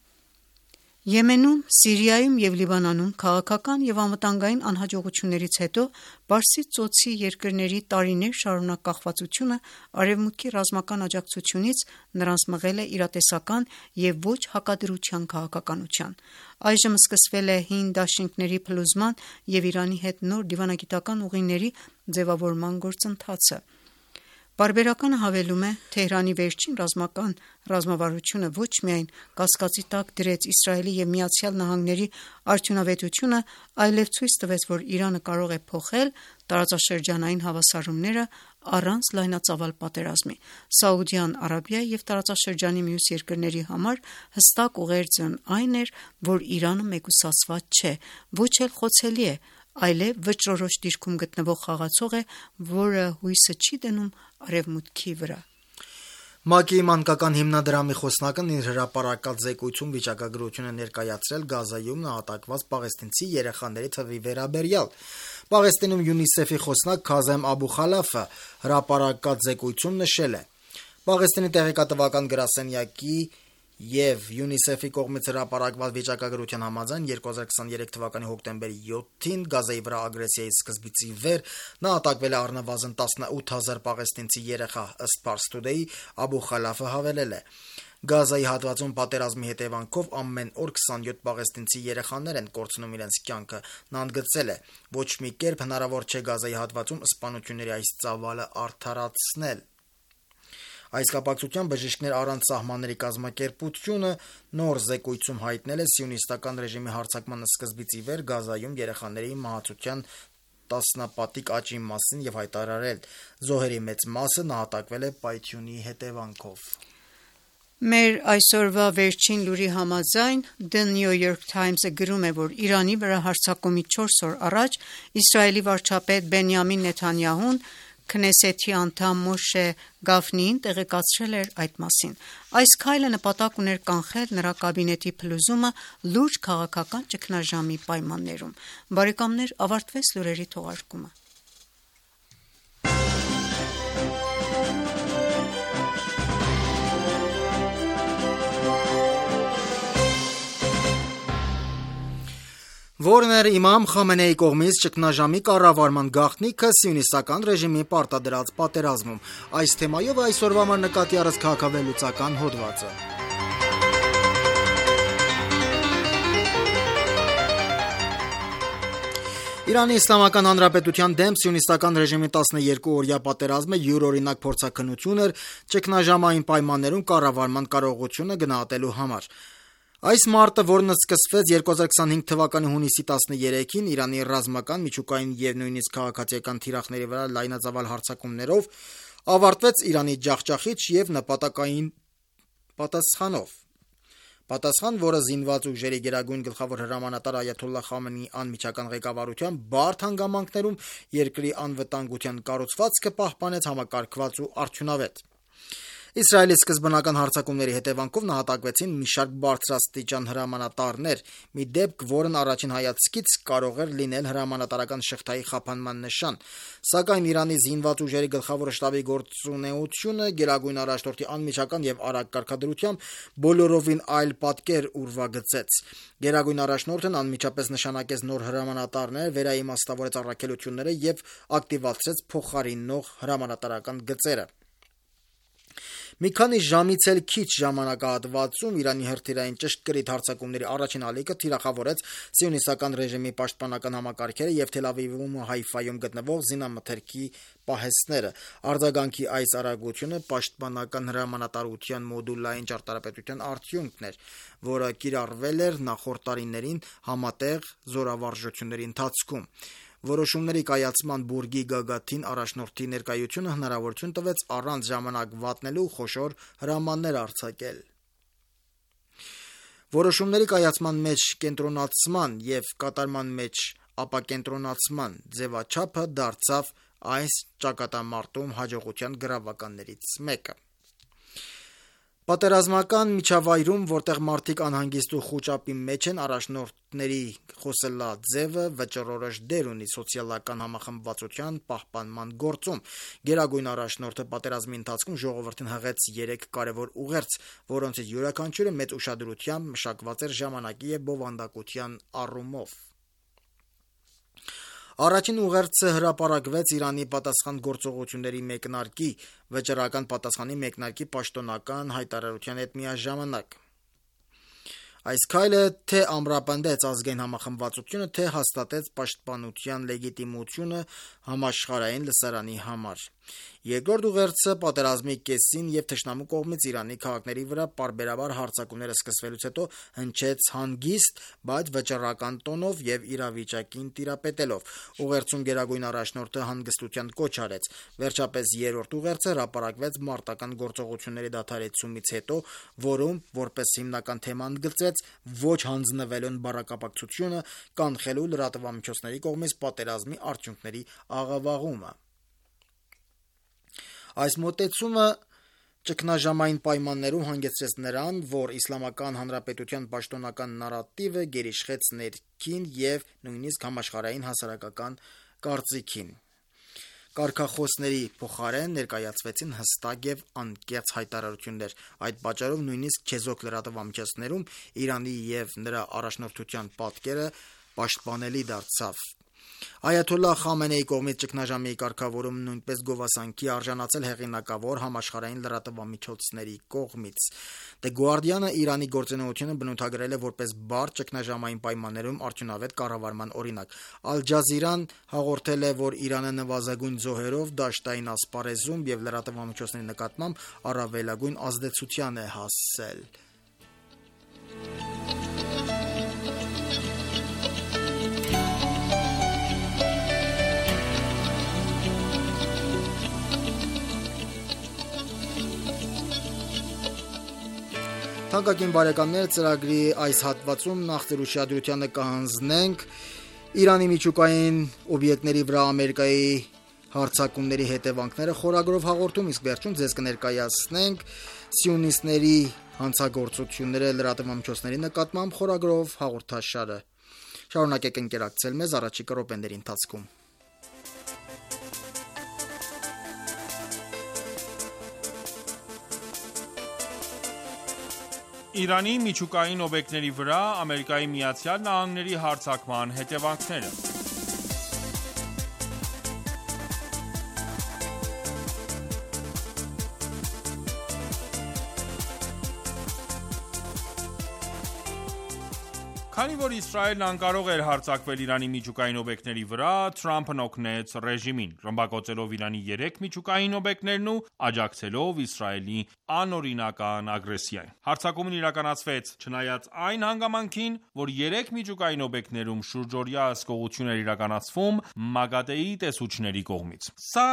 Եմենում, Սիրիայում և Լիբանանում քաղաքական և անվտանգային անհաջողություններից հետո Պարսից ծոցի երկրների տարիներ շարունակ կախվածությունը Արևմուտքի ռազմական աջակցությունից նրանց մղել է իրատեսական և ոչ հակադրության քաղաքականության։ Այժմ սկսվել է հին դաշինքների փլուզման և Իրանի հետ նոր դիվանագիտական ուղիների ձևավորման գործընթացը։ Պարբերականը հավելում է. Թեհրանի վերջին ռազմական ռազմավարությունը ոչ միայն կասկածի տակ դրեց Իսրայելի և Միացյալ Նահանգների արդյունավետությունը, այլև ցույց տվեց, որ Իրանը կարող է փոխել տարածաշրջանային հավասարումները առանց լայնածավալ պատերազմի։ Սաուդյան Արաբիայի և տարածաշրջանի մյուս երկրների համար հստակ ուղերձն այն էր, որ Իրանը մեկուսացված չէ, ոչ էլ խոցելի է, այլև վճռորոշ դիրքում գտնվող խաղացող է, որը հույսը չի դնում Արևմուտքի վրա։ ՄԱԿ-ի մանկական հիմնադրամի խոսնակն իր հրապարակած զեկույցում վիճակագրություն է ներկայացրել Գազայում նահատակված պաղեստինցի երեխաների թվի վերաբերյալ։ Պաղեստինում ՅՈՒՆԻՍԵՖ-ի խոսնակ Քազեմ Աբու Խալաֆը հրապարակած զեկույցում նշել է. Պաղեստինի տեղեկատվական գրասենյակի եւ ՅՈՒՆԻՍԵՖ-ի կողմից հրապարակված վիճակագրության համաձայն երկու հազար քսաներեք թվականի հոկտեմբերի յոթին Գազայի վրա ագրեսիայի սկզբից ի վեր նահատակվել է առնվազն տասնութ հազար պաղեստինցի երեխա, ըստ Pars Today-ի Աբու Խալաֆը հավելել է. Գազայի հատվածում պատերազմի հետևանքով ամեն օր քսանյոթ պաղեստինցի երեխաներ են կորցնում իրենց կյանքը։ Նա ընդգծել է. ոչ մի կերպ հնարավոր չէ Գազայի հատվածում սպանությունների այս ծավալը արդարացնել։ Այս կապակցությամբ բժիշկներ առանց սահմանների կազմակերպությունը նոր զեկույցում հայտնել է սիոնիստական ռեժիմի հարձակման սկզբից ի վեր Գազայում երեխաների մահացության տասնապատիկ աճի մասին եւ հայտարարել. զոհերի մեծ մասը նահատակվել է պայթյունի հետևանքով։ Մեր այսօրվա վերջին լուրի համաձայն The New York Times-ը գրում է, որ Իրանի վրա հարձակումից չորս օր առաջ Իսրայելի վարչապետ Բենյամին Նեթանյահուն Քնեսեթի անդամ Մոշե Գաֆնիին տեղեկացրել էր այդ մասին։ Այս քայլը նպատակ ուներ կանխել նրա կաբինետի փլուզումը լուրջ քաղաքական ճգնաժամի պայմաններում։ Բարեկամներ, ավարտվեց լուրերի թողարկումը։ Որն էր իմամ Խամենեի կողմից ճգնաժամի կառավարման գաղտնիքը սիոնիստական ռեժիմի պարտադրած պատերազմում։ Այս թեմայով այսօրվա համար նկատի առած քաղաքավեհլուծական հոդվածը։ Իրանի Իսլամական Հանրապետության դեմ սիոնիստական ռեժիմի տասներկու-օրյա պատերազմը յուրօրինակ փորձաքննություն էր ճգնաժամային պայմաններում կառավարման կարողությունը գնահատելու համար։ Այս մարտը, որն սկսվեց երկու հազար քսանհինգ թվականի հունիսի տասներեքին Իրանի ռազմական, միջուկային եւ նույնիսկ քաղաքացիական թիրախների վրա լայնածավալ հարձակումներով, ավարտվեց Իրանի ջախջախիչ եւ նպատակային պատասխանով։ Պատասխան, որը զինված ուժերի գերագույն գլխավոր հրամանատար Այաթոլլահ Խամենեիի անմիջական ղեկավարությամբ բարդ հանգամանքներում երկրի անվտանգության կառուցվածքը պահպանեց համակարգված ու արդյունավետ։ Իսրայելի սկզբնական հարձակումների հետևանքով նահատակվեցին մի շարք բարձրաստիճան հրամանատարներ, մի դեպք, որն առաջին հայացքից կարող էր լինել հրամանատարական շղթայի խափանման նշան, սակայն Իրանի զինված ուժերի գլխավոր շտաբի գործունեությունը գերագույն առաջնորդի անմիջական եւ արագ կարգադրությամբ բոլորովին այլ պատկեր ուրվագծեց։ Գերագույն առաջնորդն անմիջապես նշանակեց նոր հրամանատարներ, վերաիմաստավորեց առաքելությունները եւ ակտիվացրեց փոխարինող հրամանատարական գծերը։ Մի քանի ժամից էլ քիչ ժամանակահատվածում Իրանի հրթիռային ճշգրիտ հարձակումների առաջին ալիքը թիրախավորեց սիոնիստական ռեժիմի պաշտպանական համակարգերը եւ Թել Ավիվում ու Հայֆայում գտնվող զինամթերքի պահեստները։ Արձագանքի այս արագությունը պաշտպանական հրամանատարության մոդուլային ճարտարապետության արդյունքն էր, որը կիրառվել էր նախորդ տարիներին համատեղ զորավարժությունների ընթացքում։ Որոշումների կայացման բուրգի գագաթին առաջնորդի ներկայությունը հնարավորություն տվեց առանց ժամանակ վատնելու խոշոր հրամաններ արձակել։ Որոշումների կայացման մեջ կենտրոնացման եւ կատարման մեջ ապակենտրոնացման ձևաչափը դարձավ այս ճակատամարտում հաջողության գրավականներից մեկը։ Պատերազմական միջավայրում, որտեղ մարդիկ անհանգիստ ու խուճապի մեջ են, առաջնորդների խոսելաձևը վճռորոշ դեր ունի սոցիալական համախմբվածության պահպանման գործում։ Գերագույն առաջնորդը պատերազմի ընթացքում ժողովրդին հղեց երեք կարևոր ուղերձ, որոնցից յուրաքանչյուրը մեծ ուշադրությամբ մշակված էր ժամանակի եւ բովանդակության առումով։ Առաջին ուղերձը հրապարակվեց Իրանի պատասխան գործողությունների մեկնարկի, վճռական պատասխանի մեկնարկի պաշտոնական հայտարարության հետ միաժամանակ։ Այս քայլը թե ամրապնդեց ազգային համախմբվածությունը, թե հաստատեց պաշտպանության լեգիտիմությունը համաշխարհային լսարանի համար։ Երկրորդ ուղերձը պատերազմի կեսին եւ թշնամու կողմից Իրանի քաղաքների վրա պարբերաբար հարձակումները սկսվելուց հետո հնչեց հանգիստ, բայց վճռական տոնով եւ իրավիճակին տիրապետելով։ Ուղերձում գերագույն առաջնորդը հանգստության կոչ արեց։ Վերջապես երրորդ ուղերձը հրապարակվեց մարտական գործողությունների դադարեցումից հետո, որում որպես հիմնական թեմա ընդգծվեց ոչ հանձնվելուն բառակապակցությունը, կանխելու լրատվամիջոցների կողմից պատերազմի արդյունքների աղավաղումը։ Այս մոտեցումը ճգնաժամային պայմաններում հանգեցրեց նրան, որ Իսլամական Հանրապետության պաշտոնական նարատիվը գերիշխեց ներքին եւ նույնիսկ համաշխարհային հասարակական կարծիքին։ Կարգախոսների փոխարեն ներկայացվեցին հստակ եւ անկեղծ հայտարարություններ։ Այդ պատճառով նույնիսկ չեզոք լրատվամիջոցներում Իրանի եւ նրա առաջնորդության պատկերը պաշտպանելի դարձավ։ Այաթոլլահ Խամենեի կողմից ճգնաժամի կարգավորումը նույնպես գովասանքի արժանացել հեղինակավոր համաշխարհային լրատվամիջոցների կողմից։ The Guardian-ը Իրանի գործունեությունը բնութագրել է որպես բարդ ճգնաժամային պայմաններում արդյունավետ կառավարման օրինակ։ Al Jazeera-ն հաղորդել է, որ Իրանը նվազագույն զոհերով դաշտային ասպարեզում եւ լրատվամիջոցների նկատմամբ առավելագույն ազդեցության է հասել։ Թանկագին բարեկամներ, ծրագրի այս հատվածում նախ ձեր ուշադրությանը կհանձնենք Իրանի միջուկային օբյեկտների վրա Ամերիկայի հարձակումների հետևանքները խորագրով հաղորդում, իսկ վերջում ձեզ կներկայացնենք սիոնիստների հանցագործությունները լրատվամիջոցների նկատմամբ խորագրով հաղորդաշարը։ Շարունակեք ընկերակցել մեզ առաջիկա րոպեների ընթացքում։ Իրանի միջուկային օբյեկտների վրա Ամերիկայի Միացյալ Նահանգների հարձակման հետևանքները։ Քանի որ Իսրայելն անկարող էր հարձակվել Իրանի միջուկային օբյեկտների վրա, Թրամփն օգնեց ռեժիմին, ռմբակոծելով Իրանի երեք միջուկային օբյեկտներն ու աջակցելով Իսրայելի անօրինական ագրեսիային։ Հարձակումն իրականացվեց չնայած այն հանգամանքին, որ երեք միջուկային օբյեկտներում շուրջօրյա հսկողություն էր իրականացվում ՄԱԳԱՏԷ-ի տեսուչների կողմից։ Սա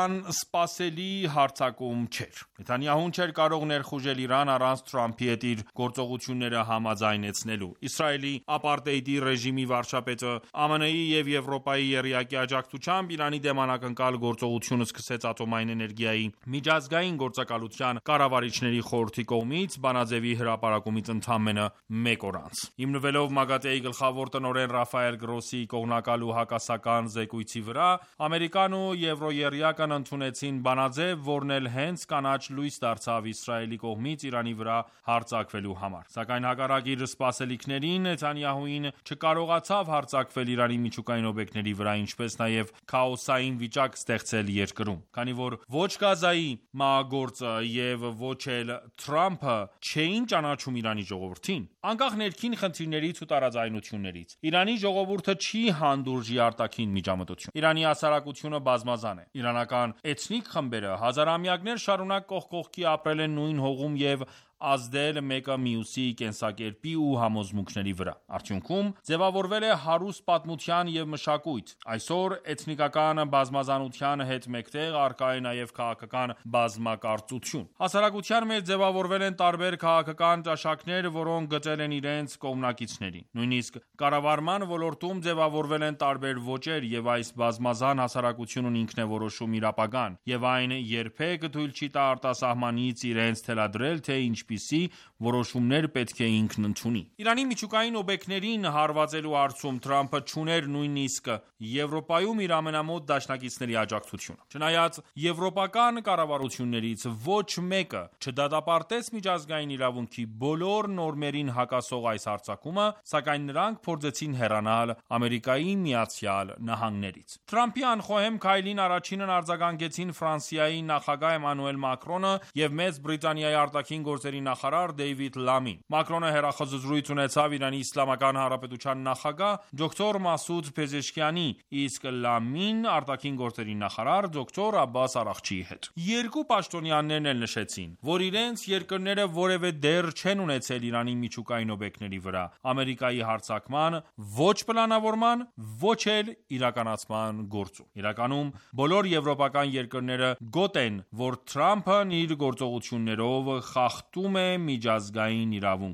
անսպասելի հարձակում չէր։ Նեթանյահուն չէր կարող ներխուժել Իրան առանց Թրամփի հետ իր գործողությունները համաձայնեցնելու։ Իսրայելի ապարտեիդի ռեժիմի վարչապետը Α M N-ի եւ Եվրոպայի եռյակի աջակցությամբ Իրանի դեմ անակնկալ գործողություն սկսեց ատոմային էներգիայի միջազգային գործակալության կառավարիչների խորհրդի կողմից բանաձևի հրապարակումից ընդամենը մեկ օր անց։ Հիմնվելով ՄԱԳԱՏԷ-ի գլխավոր տնօրեն Ռաֆայել Գրոսի կողմնակալ ու հակասական զեկույցի վրա, Ամերիկան ու Եվրոերյակն ընդունեցին բանաձև, որն էլ հենց կանաչ լույս դարձավ Իսրայելի կողմից Իրանի վրա հարձակվելու համար։ Սակայն հակառակ իր սպասելիքներին Նեթանյահուին չկարողացավ հարձակվել Իրանի միջուկային օբյեկտների վրա, ինչպես նաև քաոսային վիճակ ստեղծել երկրում։ Քանի որ ոչ Գազայի մահագործը եւ ոչ էլ Թրամփը չէին ճանաչում Իրանի ժողովրդին, անկախ ներքին խնդիրներից ու տարաձայնություններից, Իրանի ժողովուրդը չի հանդուրժի արտաքին միջամտություն։ Իրանի հասարակությունը բազմազան է։ Իրանական էթնիկ խմբերը հազարամյակներ շարունակ կողք կողքի ապրել են նույն հողում եւ ազդել մեկը մյուսի կենսակերպի ու համոզմունքների վրա։ Արդյունքում ձևավորվել է հարուստ պատմության եւ մշակույթ։ Այսօր էթնիկական բազմազանության հետ մեկտեղ առկա է նաեւ քաղաքական բազմակարծություն։ Հասարակության մեջ ձևավորվել են տարբեր քաղաքական ճաշակներ, որոնք գտել են իրենց կողմնակիցներին։ Նույնիսկ կառավարման ոլորտում ձևավորվել են տարբեր ոճեր եւ այս բազմազան հասարակությունն ինքնեորոշում իր ապագան եւ այն երբեք թույլ չի տա արտասահմանից իրենց թելադրել, թե ինչ Պիսի որոշումներ պետք է ինքն ընդունի։ Իրանի միջուկային օբյեկտներին հարվածելու հարցում Թրամփը չուներ նույնիսկ Եվրոպայում իր ամենամոտ դաշնակիցների աջակցությունը։ Չնայած եվրոպական կառավարություններից ոչ մեկը չդատապարտեց միջազգային իրավունքի բոլոր նորմերին հակասող այս հարձակումը, սակայն նրանք փորձեցին հեռանալ Ամերիկայի Միացյալ Նահանգներից։ Թրամփի անխոհեմ քայլին առաջինն արձագանքեցին Ֆրանսիայի նախագահ Էմանուել Մակրոնը եւ Մեծ Բրիտանիայի արտաքին գործերի նախարար Դեյվիդ Լամին։ Մակրոնը հեռախոսազրույց ունեցավ Իրանի Իսլամական Հանրապետության նախագահ դոկտոր Մասուդ Փեզեշքիանի, իսկ Լամին արտաքին գործերի նախարար դոկտոր Աբբաս Արաղչիի հետ։ Երկու պաշտոնյաներն էլ նշեցին, որ իրենց երկրները որևէ դեր չեն ունեցել Իրանի միջուկային օբյեկտների վրա Ամերիկայի հարձակման ոչ պլանավորման, ոչ էլ իրականացման գործում։ Իրականում բոլոր եվրոպական երկրները գոտ են, որ Թրամփն իր գործողություններով խախտում է միջազգային իրավունքը։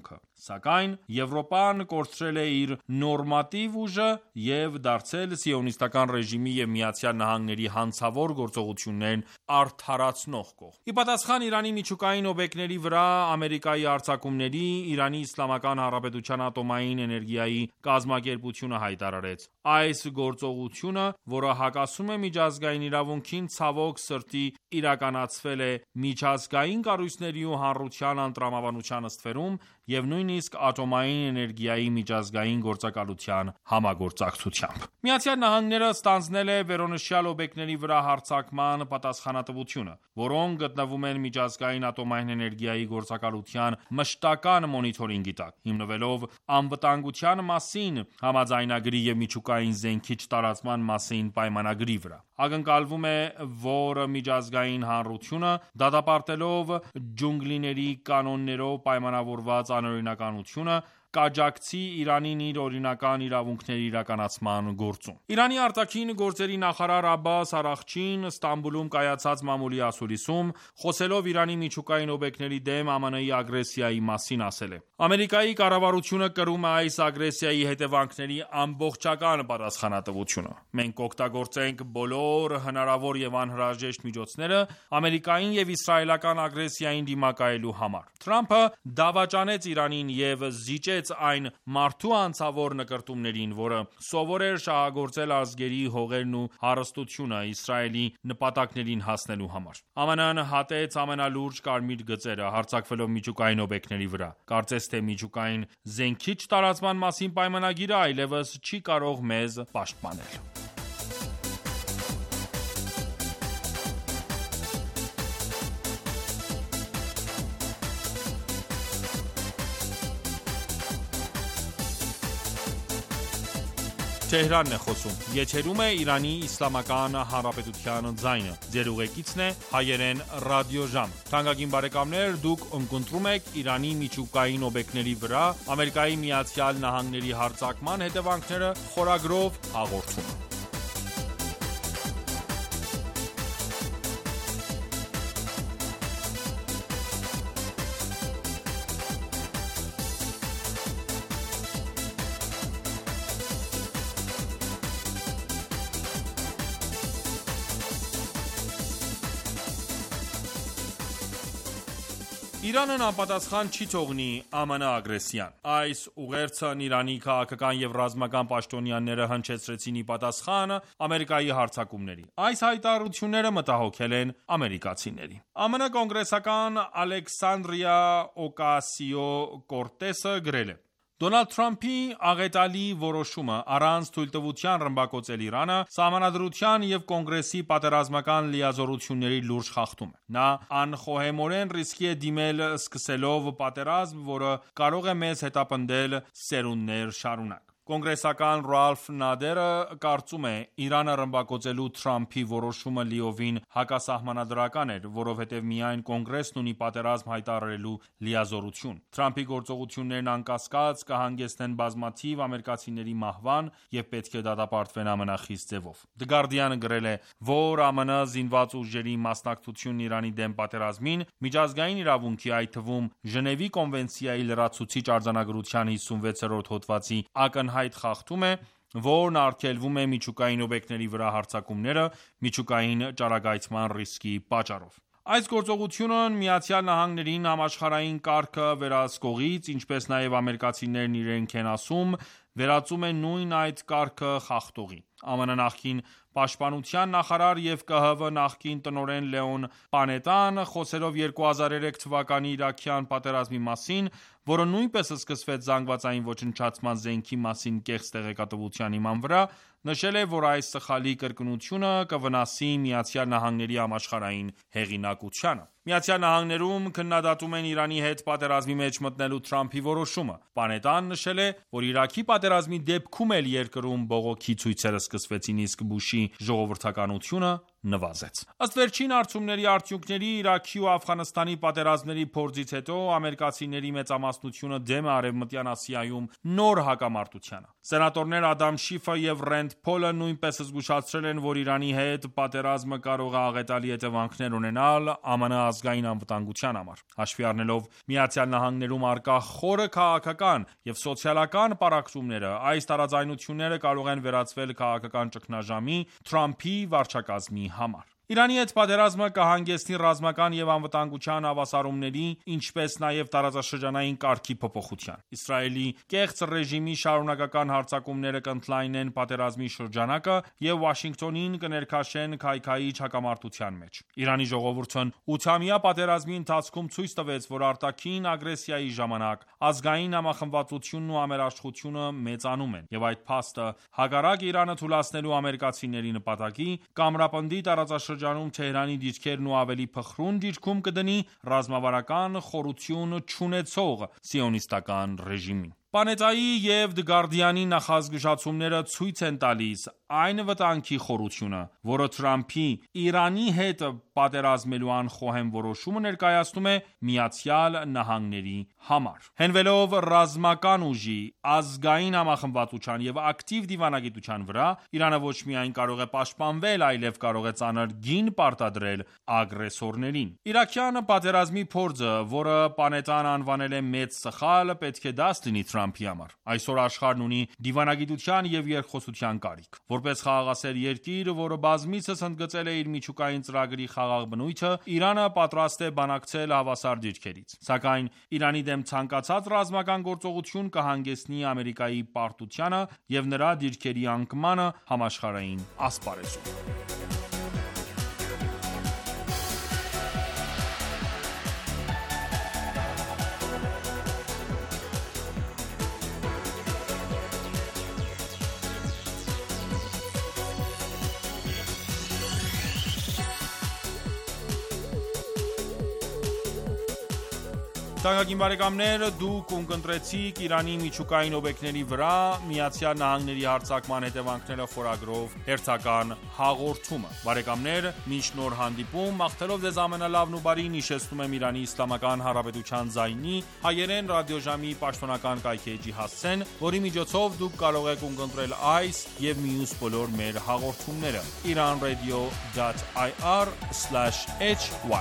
Սակայն Եվրոպան կորցրել է իր նորմատիվ ուժը և դարձել սիոնիստական ռեժիմի և Միացյալ Նահանգների հանցավոր գործողություններն արդարացնող կողմ։ Ի պատասխան Իրանի միջուկային օբյեկտների վրա Ամերիկայի հարձակումների, Իրանի Իսլամական Հանրապետության ատոմային էներգիայի կազմակերպությունը հայտարարեց. այս գործողությունը, որը հակասում է միջազգային իրավունքին, ցավոք սրտի իրականացվել է միջազգային կառույցների ու հանրության անտրամաբանության ստվերում և նույնիսկ ատոմային էներգիայի միջազգային գործակալության համագործակցությամբ։ Միացյալ Նահանգները ստանձնել է վերոնշյալ օբյեկտների վրա հարձակման պատասխանատվությունը, որոնք գտնվում են միջազգային ատոմային էներգիայի գործակալության մշտական մոնիթորինգի տակ, հիմնվելով անվտանգության մասին համաձայնագրի և միջուկային զենքի չտարածման մասին պայմանագրի վրա։ Ակնկալվում է, որ միջազգային հանրությունը, դատապարտելով ջունգլիների կանոններով պայմանավորված անօրինականությունը, կաջակցի Իրանին իր օրինական իրավունքների իրականացման գործում։ Իրանի արտաքին գործերի նախարար Աբբաս Արաղչին Ստամբուլում կայացած մամուլի ասուլիսում, խոսելով Իրանի միջուկային օբյեկտների դեմ ԱՄՆ-ի ագրեսիայի մասին, ասել է. Ամերիկայի կառավարությունը կրում է այս ագրեսիայի հետևանքների ամբողջական պատասխանատվությունը։ Մենք կօգտագործենք բոլոր հնարավոր և անհրաժեշտ միջոցները Ամերիկային և իսրայելական ագրեսիային դիմակայելու համար։ Թրամփը դավաճանեց Իրանին և զիջեց այն մարդու անձավոր նկրտումներին, որը սովոր էր շահագործել ազգերի հողերն ու հարստությունը Իսրայելի նպատակներին հասնելու համար։ ԱՄՆ-ն հատեց ամենալուրջ կարմիր գծերը, հարձակվելով միջուկային օբյեկտների վրա։ Կարծես թե միջուկային զենքի չտարածման մասին պայմանագիրը այլևս չի կարող մեզ պաշտպանել։ Իրանն անպատասխան չի թողնի ԱՄՆ ագրեսիան։ Այս ուղերձն Իրանի քաղաքական և ռազմական պաշտոնյաները հնչեցրեցին ի պատասխան Ամերիկայի հարձակումների։ Այս հայտարարությունները մտահոգել են ամերիկացիներին։ ԱՄՆ կոնգրեսական Ալեքսանդրիա Օկասիո-Կորտեսը գրել է. Դոնալդ Թրամփի աղետալի որոշումը առանց թույլտվության ռմբակոծել Իրանը Սահմանադրության և Կոնգրեսի պատերազմական լիազորությունների լուրջ խախտում է։ Նա անխոհեմորեն ռիսկի է դիմել սկսելով պատերազմ, որը կարող է մեզ հետապնդել սերունդներ շարունակ։ Կոնգրեսական Ռալֆ Նադերը կարծում է. Իրանը ռմբակոծելու Թրամփի որոշումը լիովին հակասահմանադրական էր, որովհետև միայն Կոնգրեսն ունի պատերազմ հայտարարելու լիազորություն։ Թրամփի գործողություններն անկասկած կհանգեցնեն բազմաթիվ ամերիկացիների մահվան և պետք է դատապարտվեն ամենախիստ ձևով։ The Guardian-ը գրել է, որ ԱՄՆ զինված ուժերի մասնակցությունն Իրանի դեմ պատերազմին միջազգային իրավունքի, այդ թվում Ժնևի կոնվենցիայի լրացուցիչ արձանագրության հիսունվեցերորդ հոդվածի ակնհայտ խախտում է, որն արգելվում է միջուկային օբյեկտների վրա հարձակումները միջուկային ճառագայթման ռիսկի պատճառով։ Այս գործողությունն Միացյալ Նահանգներին համաշխարհային կարգը վերահսկողից, ինչպես նաև ամերիկացիներն իրենք են ասում, վերածում է նույն այդ կարգը խախտողի։ ԱՄՆ նախկին պաշտպանության նախարար և Կ Հ V նախկին տնօրեն Լեոն Պանետան, խոսելով երկու հազար երեք թվականի իրաքյան պատերազմի մասին, որը նույնպես սկսվեց զանգվածային ոչնչացման զենքի մասին կեղծ տեղեկատվության հիման վրա, նշել է, որ այս սխալի կրկնությունը կվնասի Միացյալ Նահանգների համաշխարհային հեղինակությանը։ Միացյալ Նահանգներում քննադատում են Իրանի հետ պատերազմի մեջ մտնելու Թրամփի որոշումը։ Պանետան նշել է, որ Իրաքի պատերազմի դեպքում էլ երկրում բողոքի ցույցերը սկսվեցին, իսկ Բուշի ժողովրդականությունը նվազեց։ Ըստ վերջին հարցումների արդյունքների, Իրաքի ու Աֆղանստանի պատերազմների փորձից հետո ամերիկացիների մեծամասնությունը դեմ է Արևմտյան Ասիայում նոր հակամարտությանը։ Սենատորներ Ադամ Շիֆը և Ռենդ Փոլը նույնպես զգուշացրել են, որ Իրանի հետ պատերազմը կարող է աղետալի հետևանքներ ունենալ ԱՄՆ ազգային անվտանգության համար։ Հաշվի առնելով Միացյալ Նահանգներում առկա խորը քաղաքական և սոցիալական պառակտումները, այս տարաձայնությունները կարող են վերածվել քաղաքական ճգնաժամի Թրամփի վարչակազմի համար։ Իրանի հետ պատերազմը կհանգեցնի ռազմական և անվտանգության հավասարումների, ինչպես նաև տարածաշրջանային կարգի փոփոխության։ Իսրայելի կեղծ ռեժիմի շարունակական հարձակումները կընդլայնեն պատերազմի շրջանակը և Վաշինգտոնին կներքաշեն քայքայիչ հակամարտության մեջ։ Իրանի ժողովուրդն ութամյա պատերազմի ընթացքում ցույց տվեց, որ արտաքին ագրեսիայի ժամանակ ազգային համախմբվածությունն ու համերաշխությունը մեծանում են, և այդ փաստը, հակառակ Իրանը թուլացնելու ամերիկացիների նպատակի, կամրապնդի տարածաշրջանում ջանում Թեհրանի դիրքերն ու ավելի փխրուն դիրքում կդնի ռազմավարական խորություն չունեցող սիոնիստական ռեժիմին։ Պանետայի և The Guardian-ի նախազգուշացումները ցույց են տալիս այն վտանգի խորությունը, որը Թրամփի Իրանի հետ պատերազմելու անխոհեմ որոշումը ներկայացնում է Միացյալ Նահանգների համար։ Հենվելով ռազմական ուժի, ազգային համախմբվածության և ակտիվ դիվանագիտության վրա, Իրանը ոչ միայն կարող է պաշտպանվել, այլև կարող է ծանր գին պարտադրել ագրեսորներին։ Իրաքյան պատերազմի փորձը, որը Պանետան անվանել է մեծ սխալ, պետք է դաս լինի Թրամփի համար։ Այսօր աշխարհն ունի դիվանագիտության և երկխոսության կարիք։ Որպես խաղաղասեր երկիր, որը բազմիցս ընդգծել է իր միջուկային ծրագրի խաղաղ բնույթը, Իրանը պատրաստ է բանակցել հավասար դիրքերից։ Սակայն Իրանի դեմ ցանկացած ռազմական գործողություն կհանգեցնի Ամերիկայի պարտությանը և նրա դիրքերի անկմանը համաշխարհային ասպարեզում։ Թանկագին բարեկամներ, դուք ունկնդրեցիք Իրանի միջուկային օբյեկտների վրա Միացյալ Նահանգների հարձակման հետևանքները խորագրով հերթական հաղորդումը։ Բարեկամներ, մինչ նոր հանդիպում, մաղթելով ձեզ ամենալավն ու բարին, հիշեցնում եմ Իրանի Իսլամական Հանրապետության ձայնի հայերեն ռադիոժամի պաշտոնական կայքէջի հասցեն, որի միջոցով դուք կարող եք ունկնդրել այս և մյուս բոլոր մեր հաղորդումները իրանradio.ir slash h y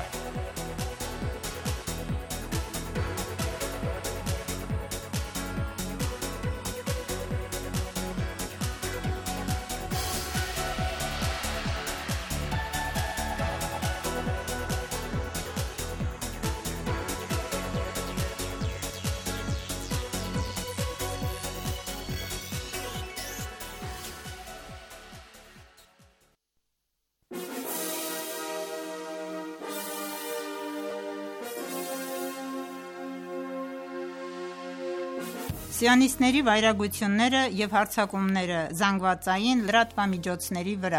Սիոնիստների վայրագությունները և հարձակումները զանգվածային լրատվամիջոցների վրա։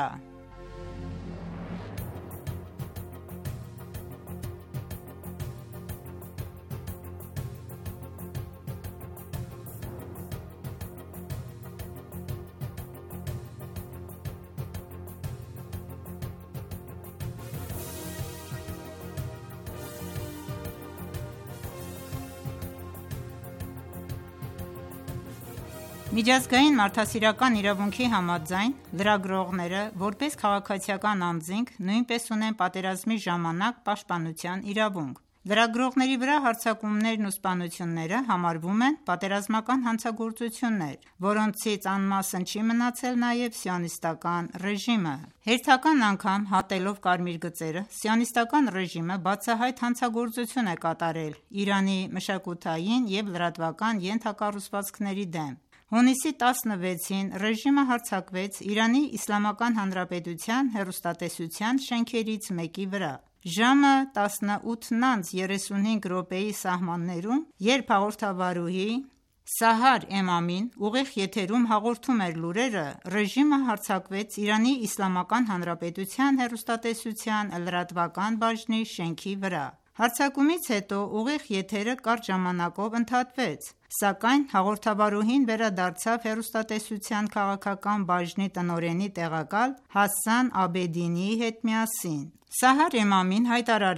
Միջազգային մարդասիրական իրավունքի համաձայն, լրագրողները, որպես քաղաքացիական անձինք, նույնպես ունեն պատերազմի ժամանակ պաշտպանության իրավունք։ Լրագրողների վրա հարձակումներն ու սպանությունները համարվում են պատերազմական հանցագործություններ, որոնցից անմասն չի մնացել նաև սիոնիստական ռեժիմը։ Հերթական անգամ հատելով կարմիր գծերը, սիոնիստական ռեժիմը բացահայտ հանցագործություն է կատարել Իրանի մշակութային և լրատվական ենթակառուցվածքների դեմ։ Հունիսի տասնվեցին ռեժիմը հարձակվեց Իրանի Իսլամական Հանրապետության հեռուստատեսության շենքերից մեկի վրա։ Ժամը տասնութն անց երեսունհինգ րոպեի սահմաններում, երբ հաղորդավարուհի Սահար Էմամին ուղիղ եթերում հաղորդում էր լուրերը, ռեժիմը հարձակվեց Իրանի Իսլամական Հանրապետության հեռուստատեսության լրատվական բաժնի շենքի վրա։ Հարձակումից հետո ուղիղ եթերը կարճ ժամանակով ընդհատվեց, սակայն հաղորդավարուհին վերադարձավ հեռուստատեսության քաղաքական բաժնի տնօրենի տեղակալ Հասան Աբեդինիի հետ միասին։ Սահար Էմամին հայտարարեց.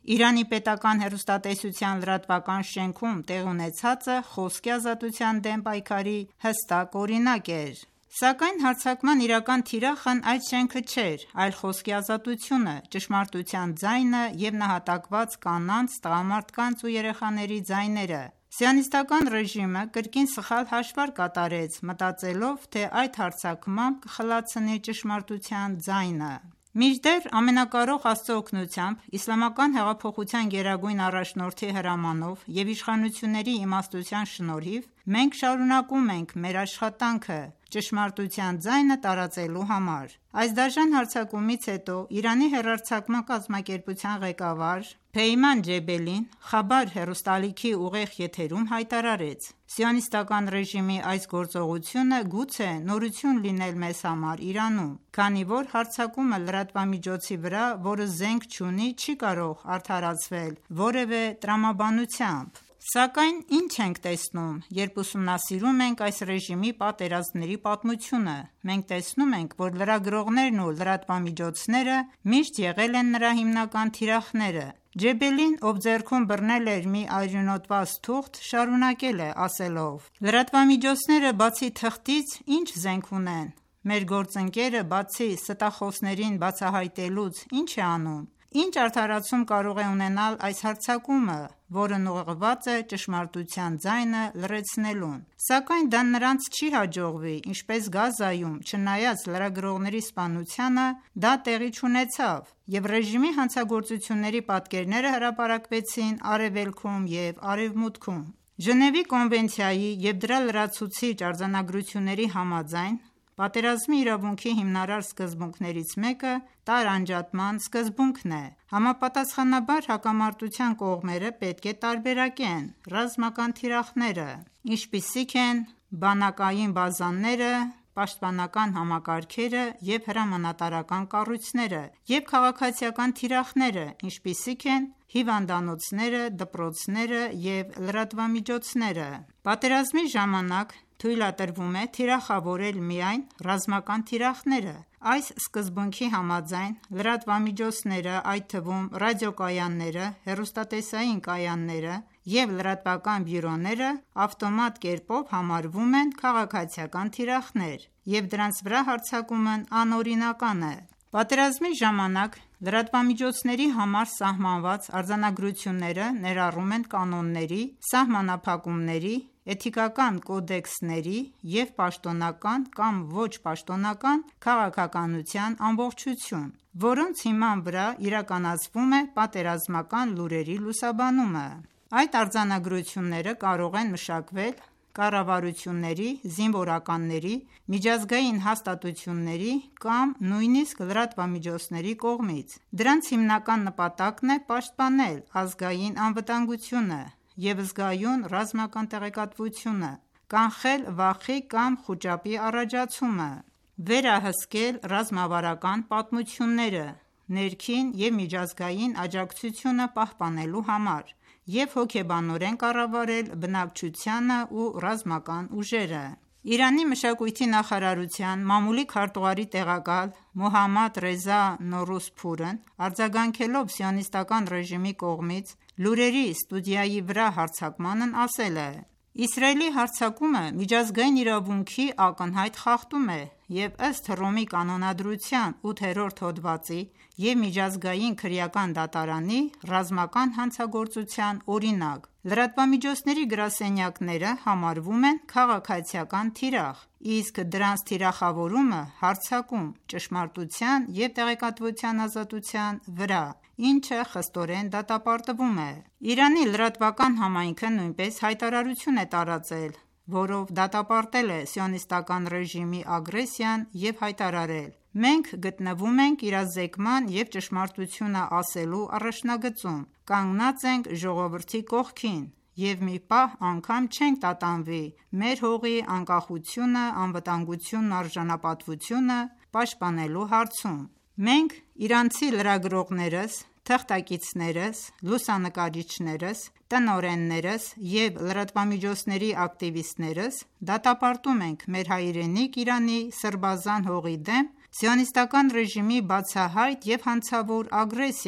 Իրանի պետական հեռուստատեսության լրատվական շենքում տեղի ունեցածը խոսքի ազատության դեմ պայքարի հստակ օրինակ էր։ Սակայն հարձակման իրական թիրախն այդ շենքը չէր, այլ խոսքի ազատությունը, ճշմարտության ձայնը և նահատակված կանանց, տղամարդկանց ու երեխաների ձայները։ Սիոնիստական ռեժիմը կրկին սխալ հաշվարկ կատարեց, մտածելով, թե այդ հարձակմամբ կխլացնի ճշմարտության ձայնը։ Մինչդեռ ամենակարող Աստծո օգնությամբ, իսլամական հեղափոխության գերագույն առաջնորդի հրամանով և իշխանությունների իմաստության շնորհիվ, մենք շարունակում ենք մեր աշխատանքը ճշմարտության ձայնը տարածելու համար։ Այս դաժան հարձակումից հետո Իրանի հեռարձակման կազմակերպության ղեկավար Փեյման Ջեբելին Խաբար հեռուստաալիքի ուղիղ եթերում հայտարարեց. «Սիոնիստական ռեժիմի այս գործողությունը գուցե նորություն լինել մեզ համար Իրանում, քանի որ հարձակումը լրատվամիջոցի վրա, որը զենք չունի, չի կարող արդարացվել որևէ տրամաբանությամբ։ Սակայն ինչ ենք տեսնում, երբ ուսումնասիրում ենք այս ռեժիմի պատերազմների պատմությունը։ Մենք տեսնում ենք, որ լրագրողներն ու լրատվամիջոցները միշտ եղել են նրա հիմնական թիրախները»։ Ջեբելին, ով ձեռքում բռնել էր մի արյունոտված թուղթ, շարունակել է ասելով. «Լրատվամիջոցները բացի թղթից ինչ զենք ունեն։ Մեր գործընկերը բացի ստախոսներին բացահայտելուց ինչ է անում։ Ինչ արդարացում կարող է ունենալ այս հարձակումը, որն ուղղված է ճշմարտության ձայնը լռեցնելուն։ Սակայն դա նրանց չի հաջողվի, ինչպես Գազայում, չնայած լրագրողների սպանությանը, դա տեղի չունեցավ, և ռեժիմի հանցագործությունների պատկերները հրապարակվեցին Արևելքում և Արևմուտքում։ Ժնևի կոնվենցիայի և դրա լրացուցիչ արձանագրությունների համաձայն, պատերազմի իրավունքի հիմնարար սկզբունքներից մեկը տարանջատման սկզբունքն է։ Համապատասխանաբար, հակամարտության կողմերը պետք է տարբերակեն ռազմական թիրախները, ինչպիսիք են բանակային բազաները, պաշտպանական համակարգերը և հրամանատարական կառույցները, և քաղաքացիական թիրախները, ինչպիսիք են հիվանդանոցները, դպրոցները և լրատվամիջոցները։ Պատերազմի ժամանակ թույլատրվում է թիրախավորել միայն ռազմական թիրախները։ Այս սկզբունքի համաձայն, լրատվամիջոցները, այդ թվում ռադիոկայանները, հեռուստատեսային կայանները և լրատվական բյուրոները ավտոմատ կերպով համարվում են քաղաքացիական թիրախներ, և դրանց վրա հարձակումն անօրինական է։ Պատերազմի ժամանակ լրատվամիջոցների համար սահմանված արձանագրությունները ներառում են կանոնների, սահմանափակումների, էթիկական կոդեքսների և պաշտոնական կամ ոչ պաշտոնական քաղաքականության ամբողջություն, որոնց հիման վրա իրականացվում է պատերազմական լուրերի լուսաբանումը։ Այդ արձանագրությունները կարող են մշակվել կառավարությունների, զինվորականների, միջազգային հաստատությունների կամ նույնիսկ լրատվամիջոցների կողմից։ Դրանց հիմնական նպատակն է պաշտպանել ազգային անվտանգությունը և զգայուն ռազմական տեղեկատվությունը, կանխել վախի կամ խուճապի առաջացումը, վերահսկել ռազմավարական պատմությունները, ներքին և միջազգային աջակցությունը պահպանելու համար և հոգեբանորեն կառավարել բնակչությանը ու ռազմական ուժերը։ Իրանի մշակույթի նախարարության մամուլի քարտուղարի տեղակալ Մոհամմադ Ռեզա Նոռոզփուրն արձագանքելով սիոնիստական ռեժիմի կողմից լուրերի ստուդիայի վրա հարձակմանն ասել է. «Իսրայելի հարձակումը միջազգային իրավունքի ակնհայտ խախտում է և ըստ Հռոմի կանոնադրության ութերորդ հոդվածի և Միջազգային քրեական դատարանի ռազմական հանցագործության օրինակ։ Լրատվամիջոցների գրասենյակները համարվում են քաղաքացիական թիրախ, իսկ դրանց թիրախավորումը հարձակում ճշմարտության և տեղեկատվության ազատության վրա, ինչը խստորեն դատապարտվում է»։ Իրանի լրատվական համայնքը նույնպես հայտարարություն է տարածել, որով դատապարտել է սիոնիստական ռեժիմի ագրեսիան և հայտարարել. «Մենք գտնվում ենք իրազեկման և ճշմարտությունը ասելու առաջնագծում, կանգնած ենք ժողովրդի կողքին և մի պահ անգամ չենք տատանվի մեր հողի անկախությունը, անվտանգությունն ու արժանապատվությունը պաշտպանելու հարցում։ Մենք, իրանցի լրագրողներս, թղթակիցներս, լուսանկարիչներս, տնօրեններս և լրատվամիջոցների ակտիվիստներս դատապարտում ենք մեր հայրենիք Իրանի սրբազան հողի դեմ սիոնիստական ռեժիմի բացահայտ և հանցավոր ագրեսիան,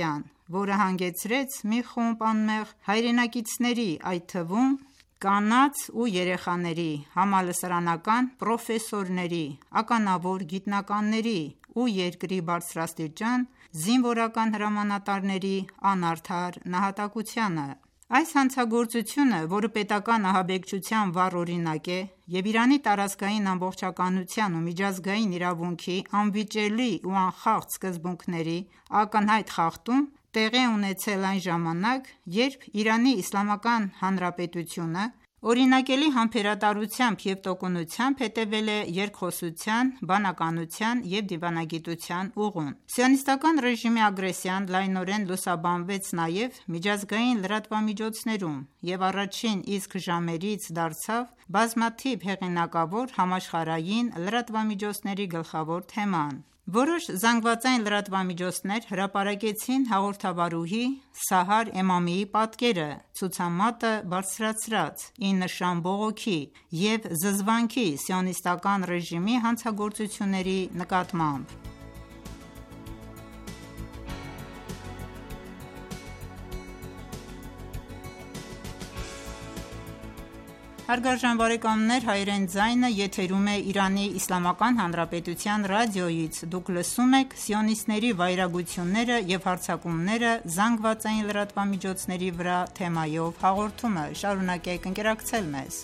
որը հանգեցրեց մի խումբ անմեղ հայրենակիցների, այդ թվում կանանց ու երեխաների, համալսարանական պրոֆեսորների, ականավոր գիտնականների ու երկրի բարձրաստիճան զինվորական հրամանատարների անարդար նահատակությանը։ Այս հանցագործությունը, որը պետական ահաբեկչության վառ օրինակ է և Իրանի տարածքային ամբողջականության ու միջազգային իրավունքի անվիճելի ու անխախտ սկզբունքների ակնհայտ խախտում, տեղի է ունեցել այն ժամանակ, երբ Իրանի Իսլամական Հանրապետությունը օրինակելի համբերատարությամբ և տոկունությամբ հետևել է երկխոսության, բանականության և դիվանագիտության ուղուն։ Սիոնիստական ռեժիմի ագրեսիան լայնորեն լուսաբանվեց նաև միջազգային լրատվամիջոցներում և առաջին իսկ ժամերից դարձավ բազմաթիվ հեղինակավոր համաշխարհային լրատվամիջոցների գլխավոր թեման։ Որոշ զանգվածային լրատվամիջոցներ հրապարակեցին հաղորդավարուհի Սահար Էմամիի պատկերը ցուցամատը բարձրացրած՝ ի նշան բողոքի և զզվանքի սիոնիստական ռեժիմի հանցագործությունների նկատմամբ։ Հարգարժան բարեկամներ, Հայերեն ձայնը եթերում է Իրանի Իսլամական Հանրապետության ռադիոյից։ Դուք լսում եք սիոնիստների վայրագությունները և հարձակումները զանգվածային լրատվամիջոցների վրա թեմայով հաղորդումը։ Շարունակեք ընկերակցել մեզ։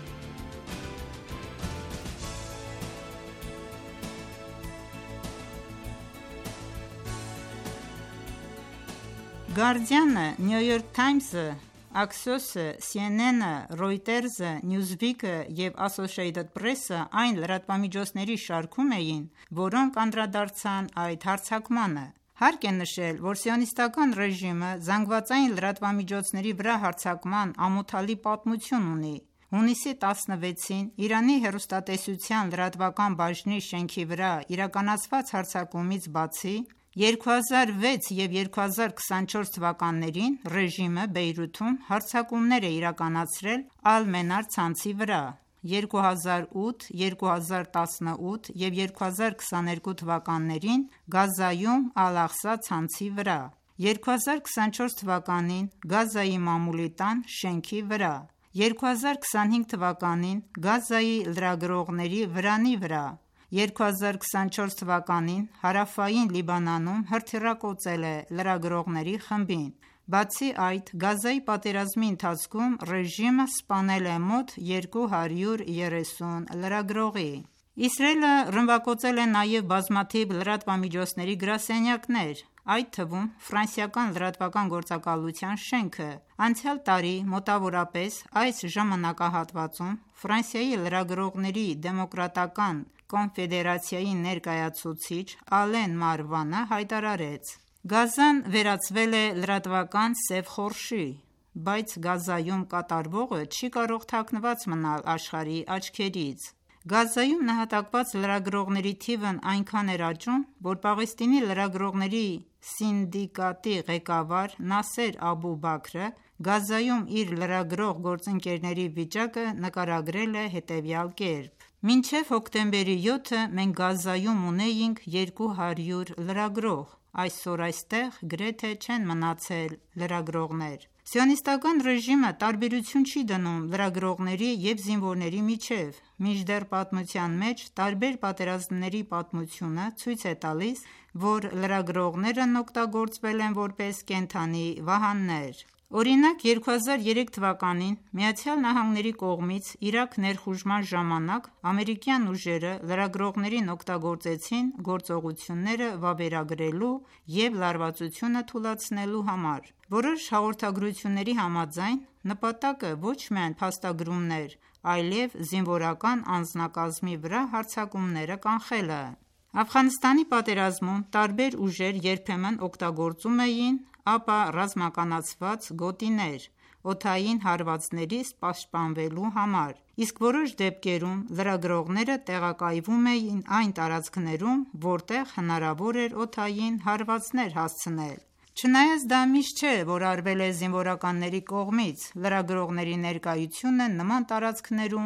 Guardian-ը, New York Times-ը, Axios-ը, C N N-ը, Reuters-ը, Newsweek-ը և Associated Press-ը այն լրատվամիջոցների շարքում էին, որոնք անդրադարձան այդ հարձակմանը։ Հարկ է նշել, որ սիոնիստական ռեժիմը զանգվածային լրատվամիջոցների վրա հարձակման ամոթալի պատմություն ունի։ Հունիսի տասնվեցին Իրանի հեռուստատեսության լրատվական բաժնի շենքի վրա իրականացված հարձակումից բացի, երկու հազար վեց և երկու հազար քսանչորս թվականներին ռեժիմը Բեյրութում հարձակումներ է իրականացրել Ալ-Մենար ցանցի վրա։ երկու հազար ութ, երկու հազար տասնութ և երկու հազար քսաներկու թվականներին Գազայում Ալ-Աղսա ցանցի վրա, երկու հազար քսանչորս թվականին Գազայի մամուլի տան շենքի վրա, երկու հազար քսանհինգ թվականին Գազայի լրագրողների վրանի վրա, երկու հազար քսանչորս թվականին հարավային Լիբանանում հրթիռակոծել է լրագրողների խմբին։ Բացի այդ, Գազայի պատերազմի ընթացքում ռեժիմը սպանել է մոտ երկու հարյուր երեսուն լրագրողի։ Իսրայելը ռմբակոծել է նաև բազմաթիվ լրատվամիջոցների գրասենյակներ, այդ թվում ֆրանսիական լրատվական գործակալության շենքը։ Անցյալ տարի մոտավորապես այս ժամանակահատվածում Ֆրանսիայի լրագրողների դեմոկրատական կոնֆեդերացիայի ներկայացուցիչ Ալեն Մարվանը հայտարարեց. «Գազան վերածվել է լրատվական սև խորշի, բայց Գազայում կատարվողը չի կարող թաքնված մնալ աշխարհի աչքերից»։ Գազայում նահատակված լրագրողների թիվն այնքան էր աճում, որ Պաղեստինի լրագրողների սինդիկատի ղեկավար Նասեր Աբու Բաքրը Գազայում իր լրագրող գործընկերների վիճակը նկարագրել է հետևյալ կերպ. «Մինչև հոկտեմբերի յոթը մենք Գազայում ունեինք երկու հարյուր լրագրող, այսօր այստեղ գրեթե չեն մնացել լրագրողներ»։ Սիոնիստական ռեժիմը տարբերություն չի դնում լրագրողների և զինվորների միջև, մինչդեռ պատմության մեջ տարբեր պատերազմների պատմությունը ցույց է տալիս, որ լրագրողներն օգտագործվել են որպես կենդանի վահաններ։ Օրինակ, երկու հազար երեք թվականին ԱՄՆ-ի կողմից Իրաք ներխուժման ժամանակ ամերիկյան ուժերը լրագրողներին օգտագործեցին գործողությունները վավերագրելու և լարվածությունը թուլացնելու համար։ Որոշ հաղորդագրությունների համաձայն, նպատակը ոչ միայն փաստագրումներ, այլև զինվորական անձնակազմի վրա հարձակումները կանխելը։ Աֆղանստանի պատերազմում տարբեր ուժեր երբեմն օգտագործում էին ապա ռազմականացված գոտիներ՝ օդային հարվածներից պաշտպանվելու համար, իսկ որոշ դեպքերում լրագրողները տեղակայվում էին այն տարածքներում, որտեղ հնարավոր էր օդային հարվածներ հասցնել։ Չնայած դա միշտ չէ, որ արվել է զինվորականների կողմից, լրագրողների ներկայությունը նման տարածքներում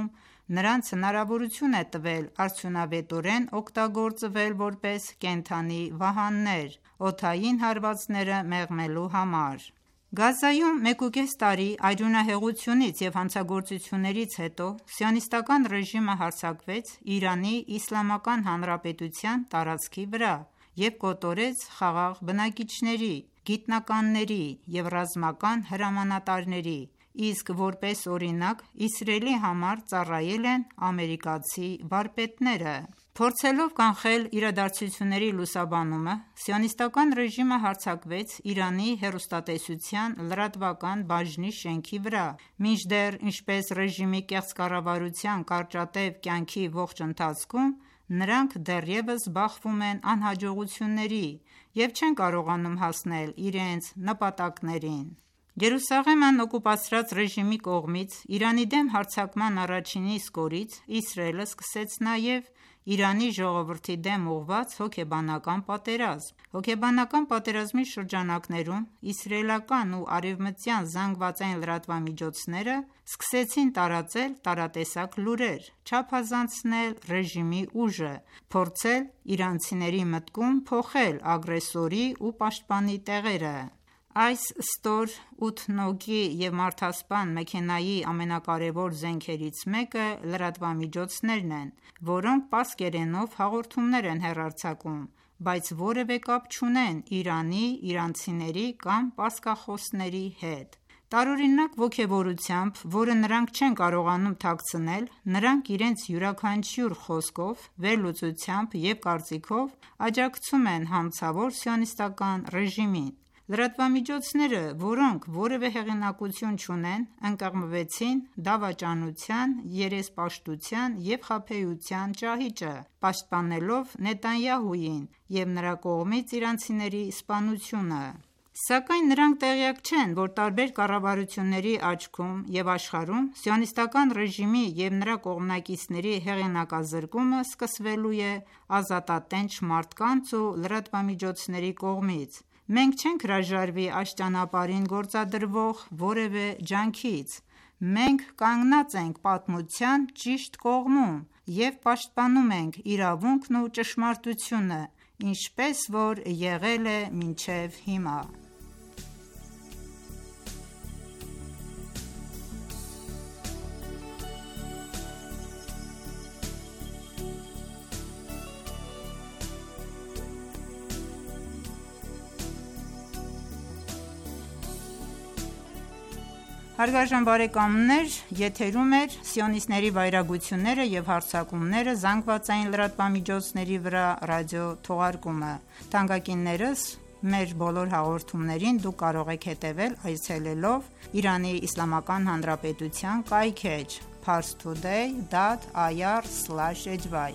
նրանց հնարավորություն է տվել արդյունավետորեն օգտագործվել որպես կենդանի վահաններ՝ օդային հարվածները մեղմելու համար։ Գազայում մեկուկես տարի արյունահեղությունից և հանցագործություններից հետո Սիոնիստական ռեժիմը հարձակվեց Իրանի Իսլամական Հանրապետության տարածքի վրա և կոտորեց խաղաղ բնակիչների, գիտնականների և ռազմական հրամանատարների, իսկ որպես օրինակ Իսրայելի համար ծառայել են ամերիկացի վարպետները։ Փորձելով կանխել իրադարձությունների լուսաբանումը, Սիոնիստական ռեժիմը հարձակվեց Իրանի հեռուստատեսության լրատվական բաժնի շենքի վրա, մինչդեռ, ինչպես ռեժիմի կեղծ կառավարության կարճատև կյանքի ողջ ընթացքում, նրանք դեռևս բախվում են անհաջողությունների և չեն կարողանում հասնել իրենց նպատակներին։ Երուսաղեմն օկուպացրած ռեժիմի կողմից Իրանի դեմ հարձակման առաջին իսկ օրից Իսրայելը սկսեց նաև Իրանի ժողովրդի դեմ ուղղված հոգեբանական պատերազմ։ Հոգեբանական պատերազմի շրջանակներում իսրայելական ու արևմտյան զանգվածային լրատվամիջոցները սկսեցին տարածել տարատեսակ լուրեր, չափազանցնել ռեժիմի ուժը, փորձել իրանցիների մտքում փոխել ագրեսորի ու պաշտպանի տեղերը։ Այս ստոր ութ նոկի և մարդասպան մեքենայի ամենակարևոր զենքերից մեկը լրատվամիջոցներն են, որոնք պարսկերենով հաղորդումներ են հեռարձակում, բայց որևէ կապ չունեն Իրանի, իրանցիների կամ պարսկախոսների հետ։ Տարօրինակ ոգևորությամբ, որը նրանք չեն կարողանում թաքցնել, նրանք իրենց յուրաքանչյուր խոսքով, վերլուծությամբ և կարծիքով աջակցում են հանցավոր սիոնիստական ռեժիմին։ Լրատվամիջոցները, որոնք որևէ հեղինակություն չունեն, ընկղմվեցին դավաճանության, երեսպաշտության և խաբեության ճահիճը, պաշտպանելով Նեթանյահուին և նրա կողմից իրանցիների սպանությունը։ Սակայն նրանք տեղյակ չեն, որ տարբեր կառավարությունների աչքում և աշխարհում սիոնիստական ռեժիմի և նրա կողմնակիցների հեղինակազրկումը սկսվելու է ազատատենչ մարդկանց ու լրատվամիջոցների կողմից։ Մենք չենք հրաժարվի այս ճանապարհին գործադրվող որևէ ջանքից։ Մենք կանգնած ենք պատմության ճիշտ կողմում և պաշտպանում ենք իրավունքն ու ճշմարտությունը, ինչպես որ եղել է մինչև հիմա։ Հարգարժան բարեկամներ, եթերում է «Սիոնիստների վայրագությունները և հարձակումները զանգվածային լրատվամիջոցների վրա» ռադիո թողարկումը։ Թանկագիններս, մեր բոլոր հաղորդումներին դուք կարող եք հետևել այցելելով Իրանի Իսլամական Հանրապետության կայքէջ parstoday dot ir slash h y։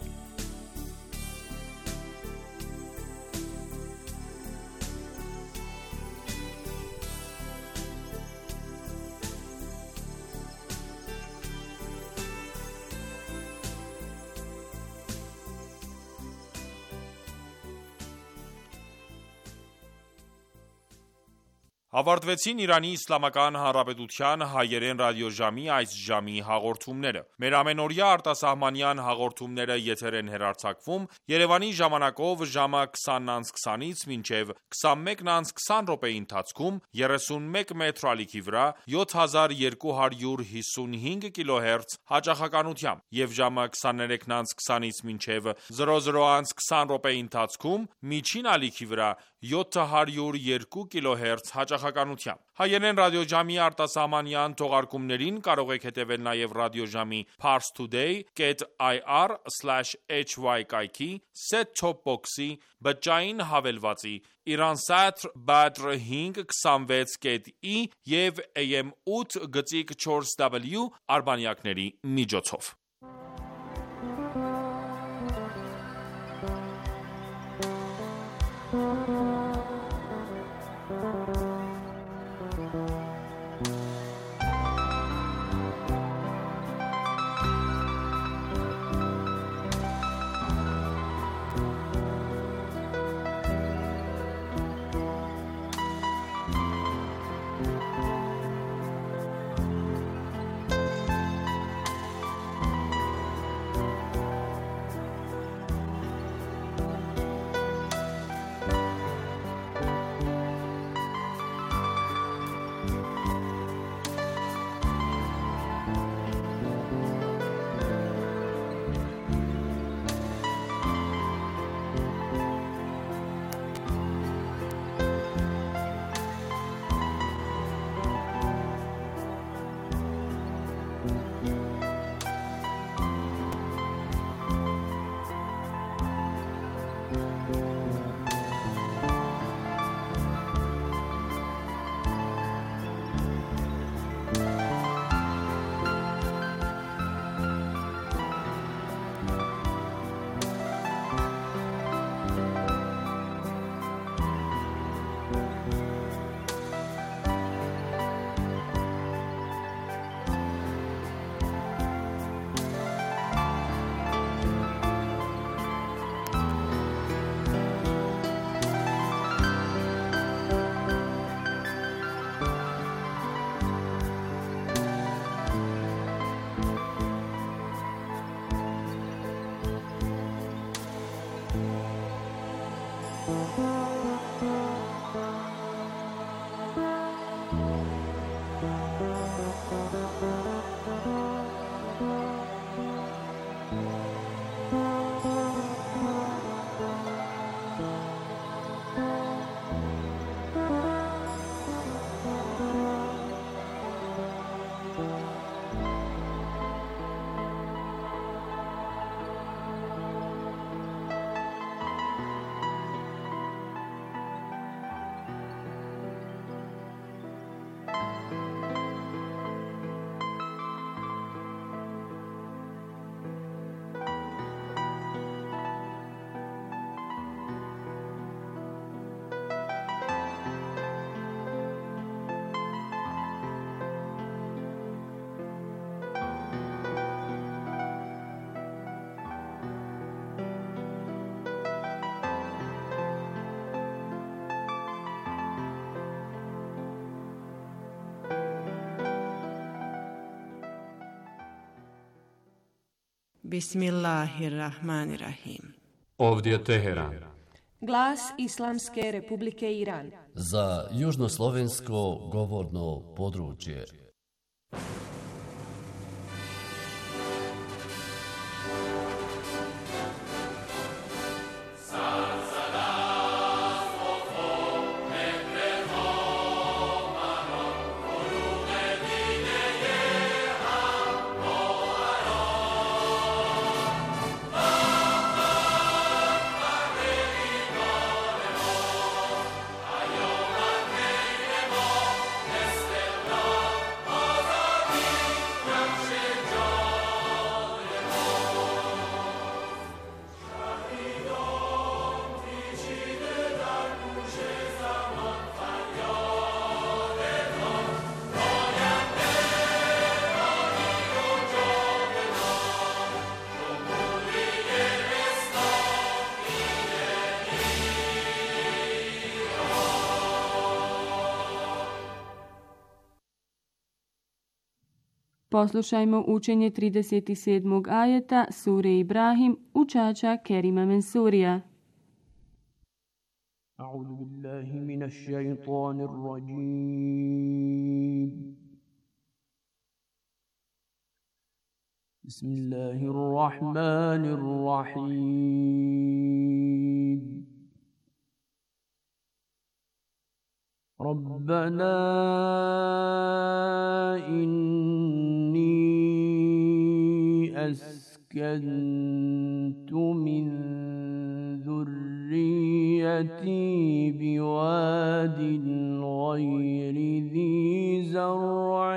Ավարտվեցին Իրանի Իսլամական Հանրապետության հայերեն ռադիոժամի այս ժամի հաղորդումները։ Մեր ամենօրյա արտասահմանյան հաղորդումները եթեր են հեռարձակվում Երևանի ժամանակով ժամը քսանից քսանից մինչև քսանմեկն անց քսան րոպեի ընթացքում երեսունմեկ մեթր ալիքի վրա յոթ հազար երկու հարյուր հիսունհինգ կիլոհերց հաճախականությամբ և ժամը քսաներեքն անց քսանից մինչև զրո զրո անց քսան րոպեի ընթացքում միջին ալիքի վրա յոթ հարյուր երկու կիլոհերց հաճախականությամբ։ Հայերեն ռադիոժամի արտասահմանյան թողարկումներին կարող եք հետևել նաև ռադիոժամի parstoday dot ir slash h y կայքի, set-top box-ի, բջջային հավելվածի, Iransat Badr հինգ քսանվեց կետ ի և A M ութ գծիկ չորս W արբանյակների միջոցով։ Bismillahirrahmanirrahim. Ovdje je Teheran. Glas Islamske Republike Iran. Za južnoslovensko govorno područje. Poslušajmo učenje trideset sedmog ajeta sure Ibrahim učača Kerima Mensurija. A'udhu billahi minash shaitanir rajim. Bismillahirrahmanirrahim. ربنا إني أسكنت من ذريتي بواد غير ذي زرع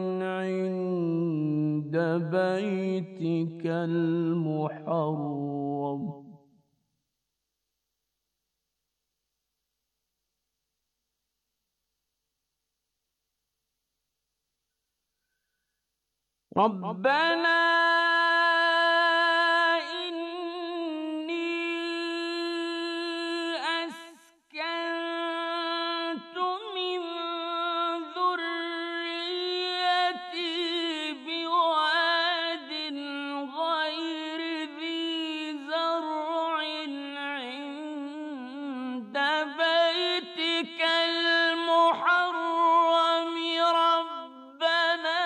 عند بيتك المحرم ربنا إني أسكنت من ذريتي بواد غير ذي زرع عند بيتك المحرم ربنا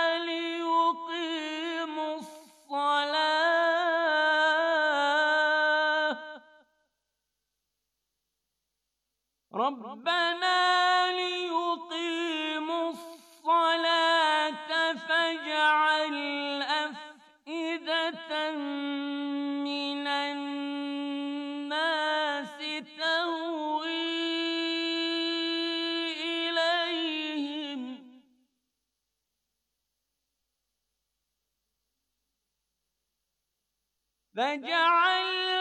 ربنا ليقيموا الصلاة فاجعل أفئدة من الناس تهوي إليهم فاجعل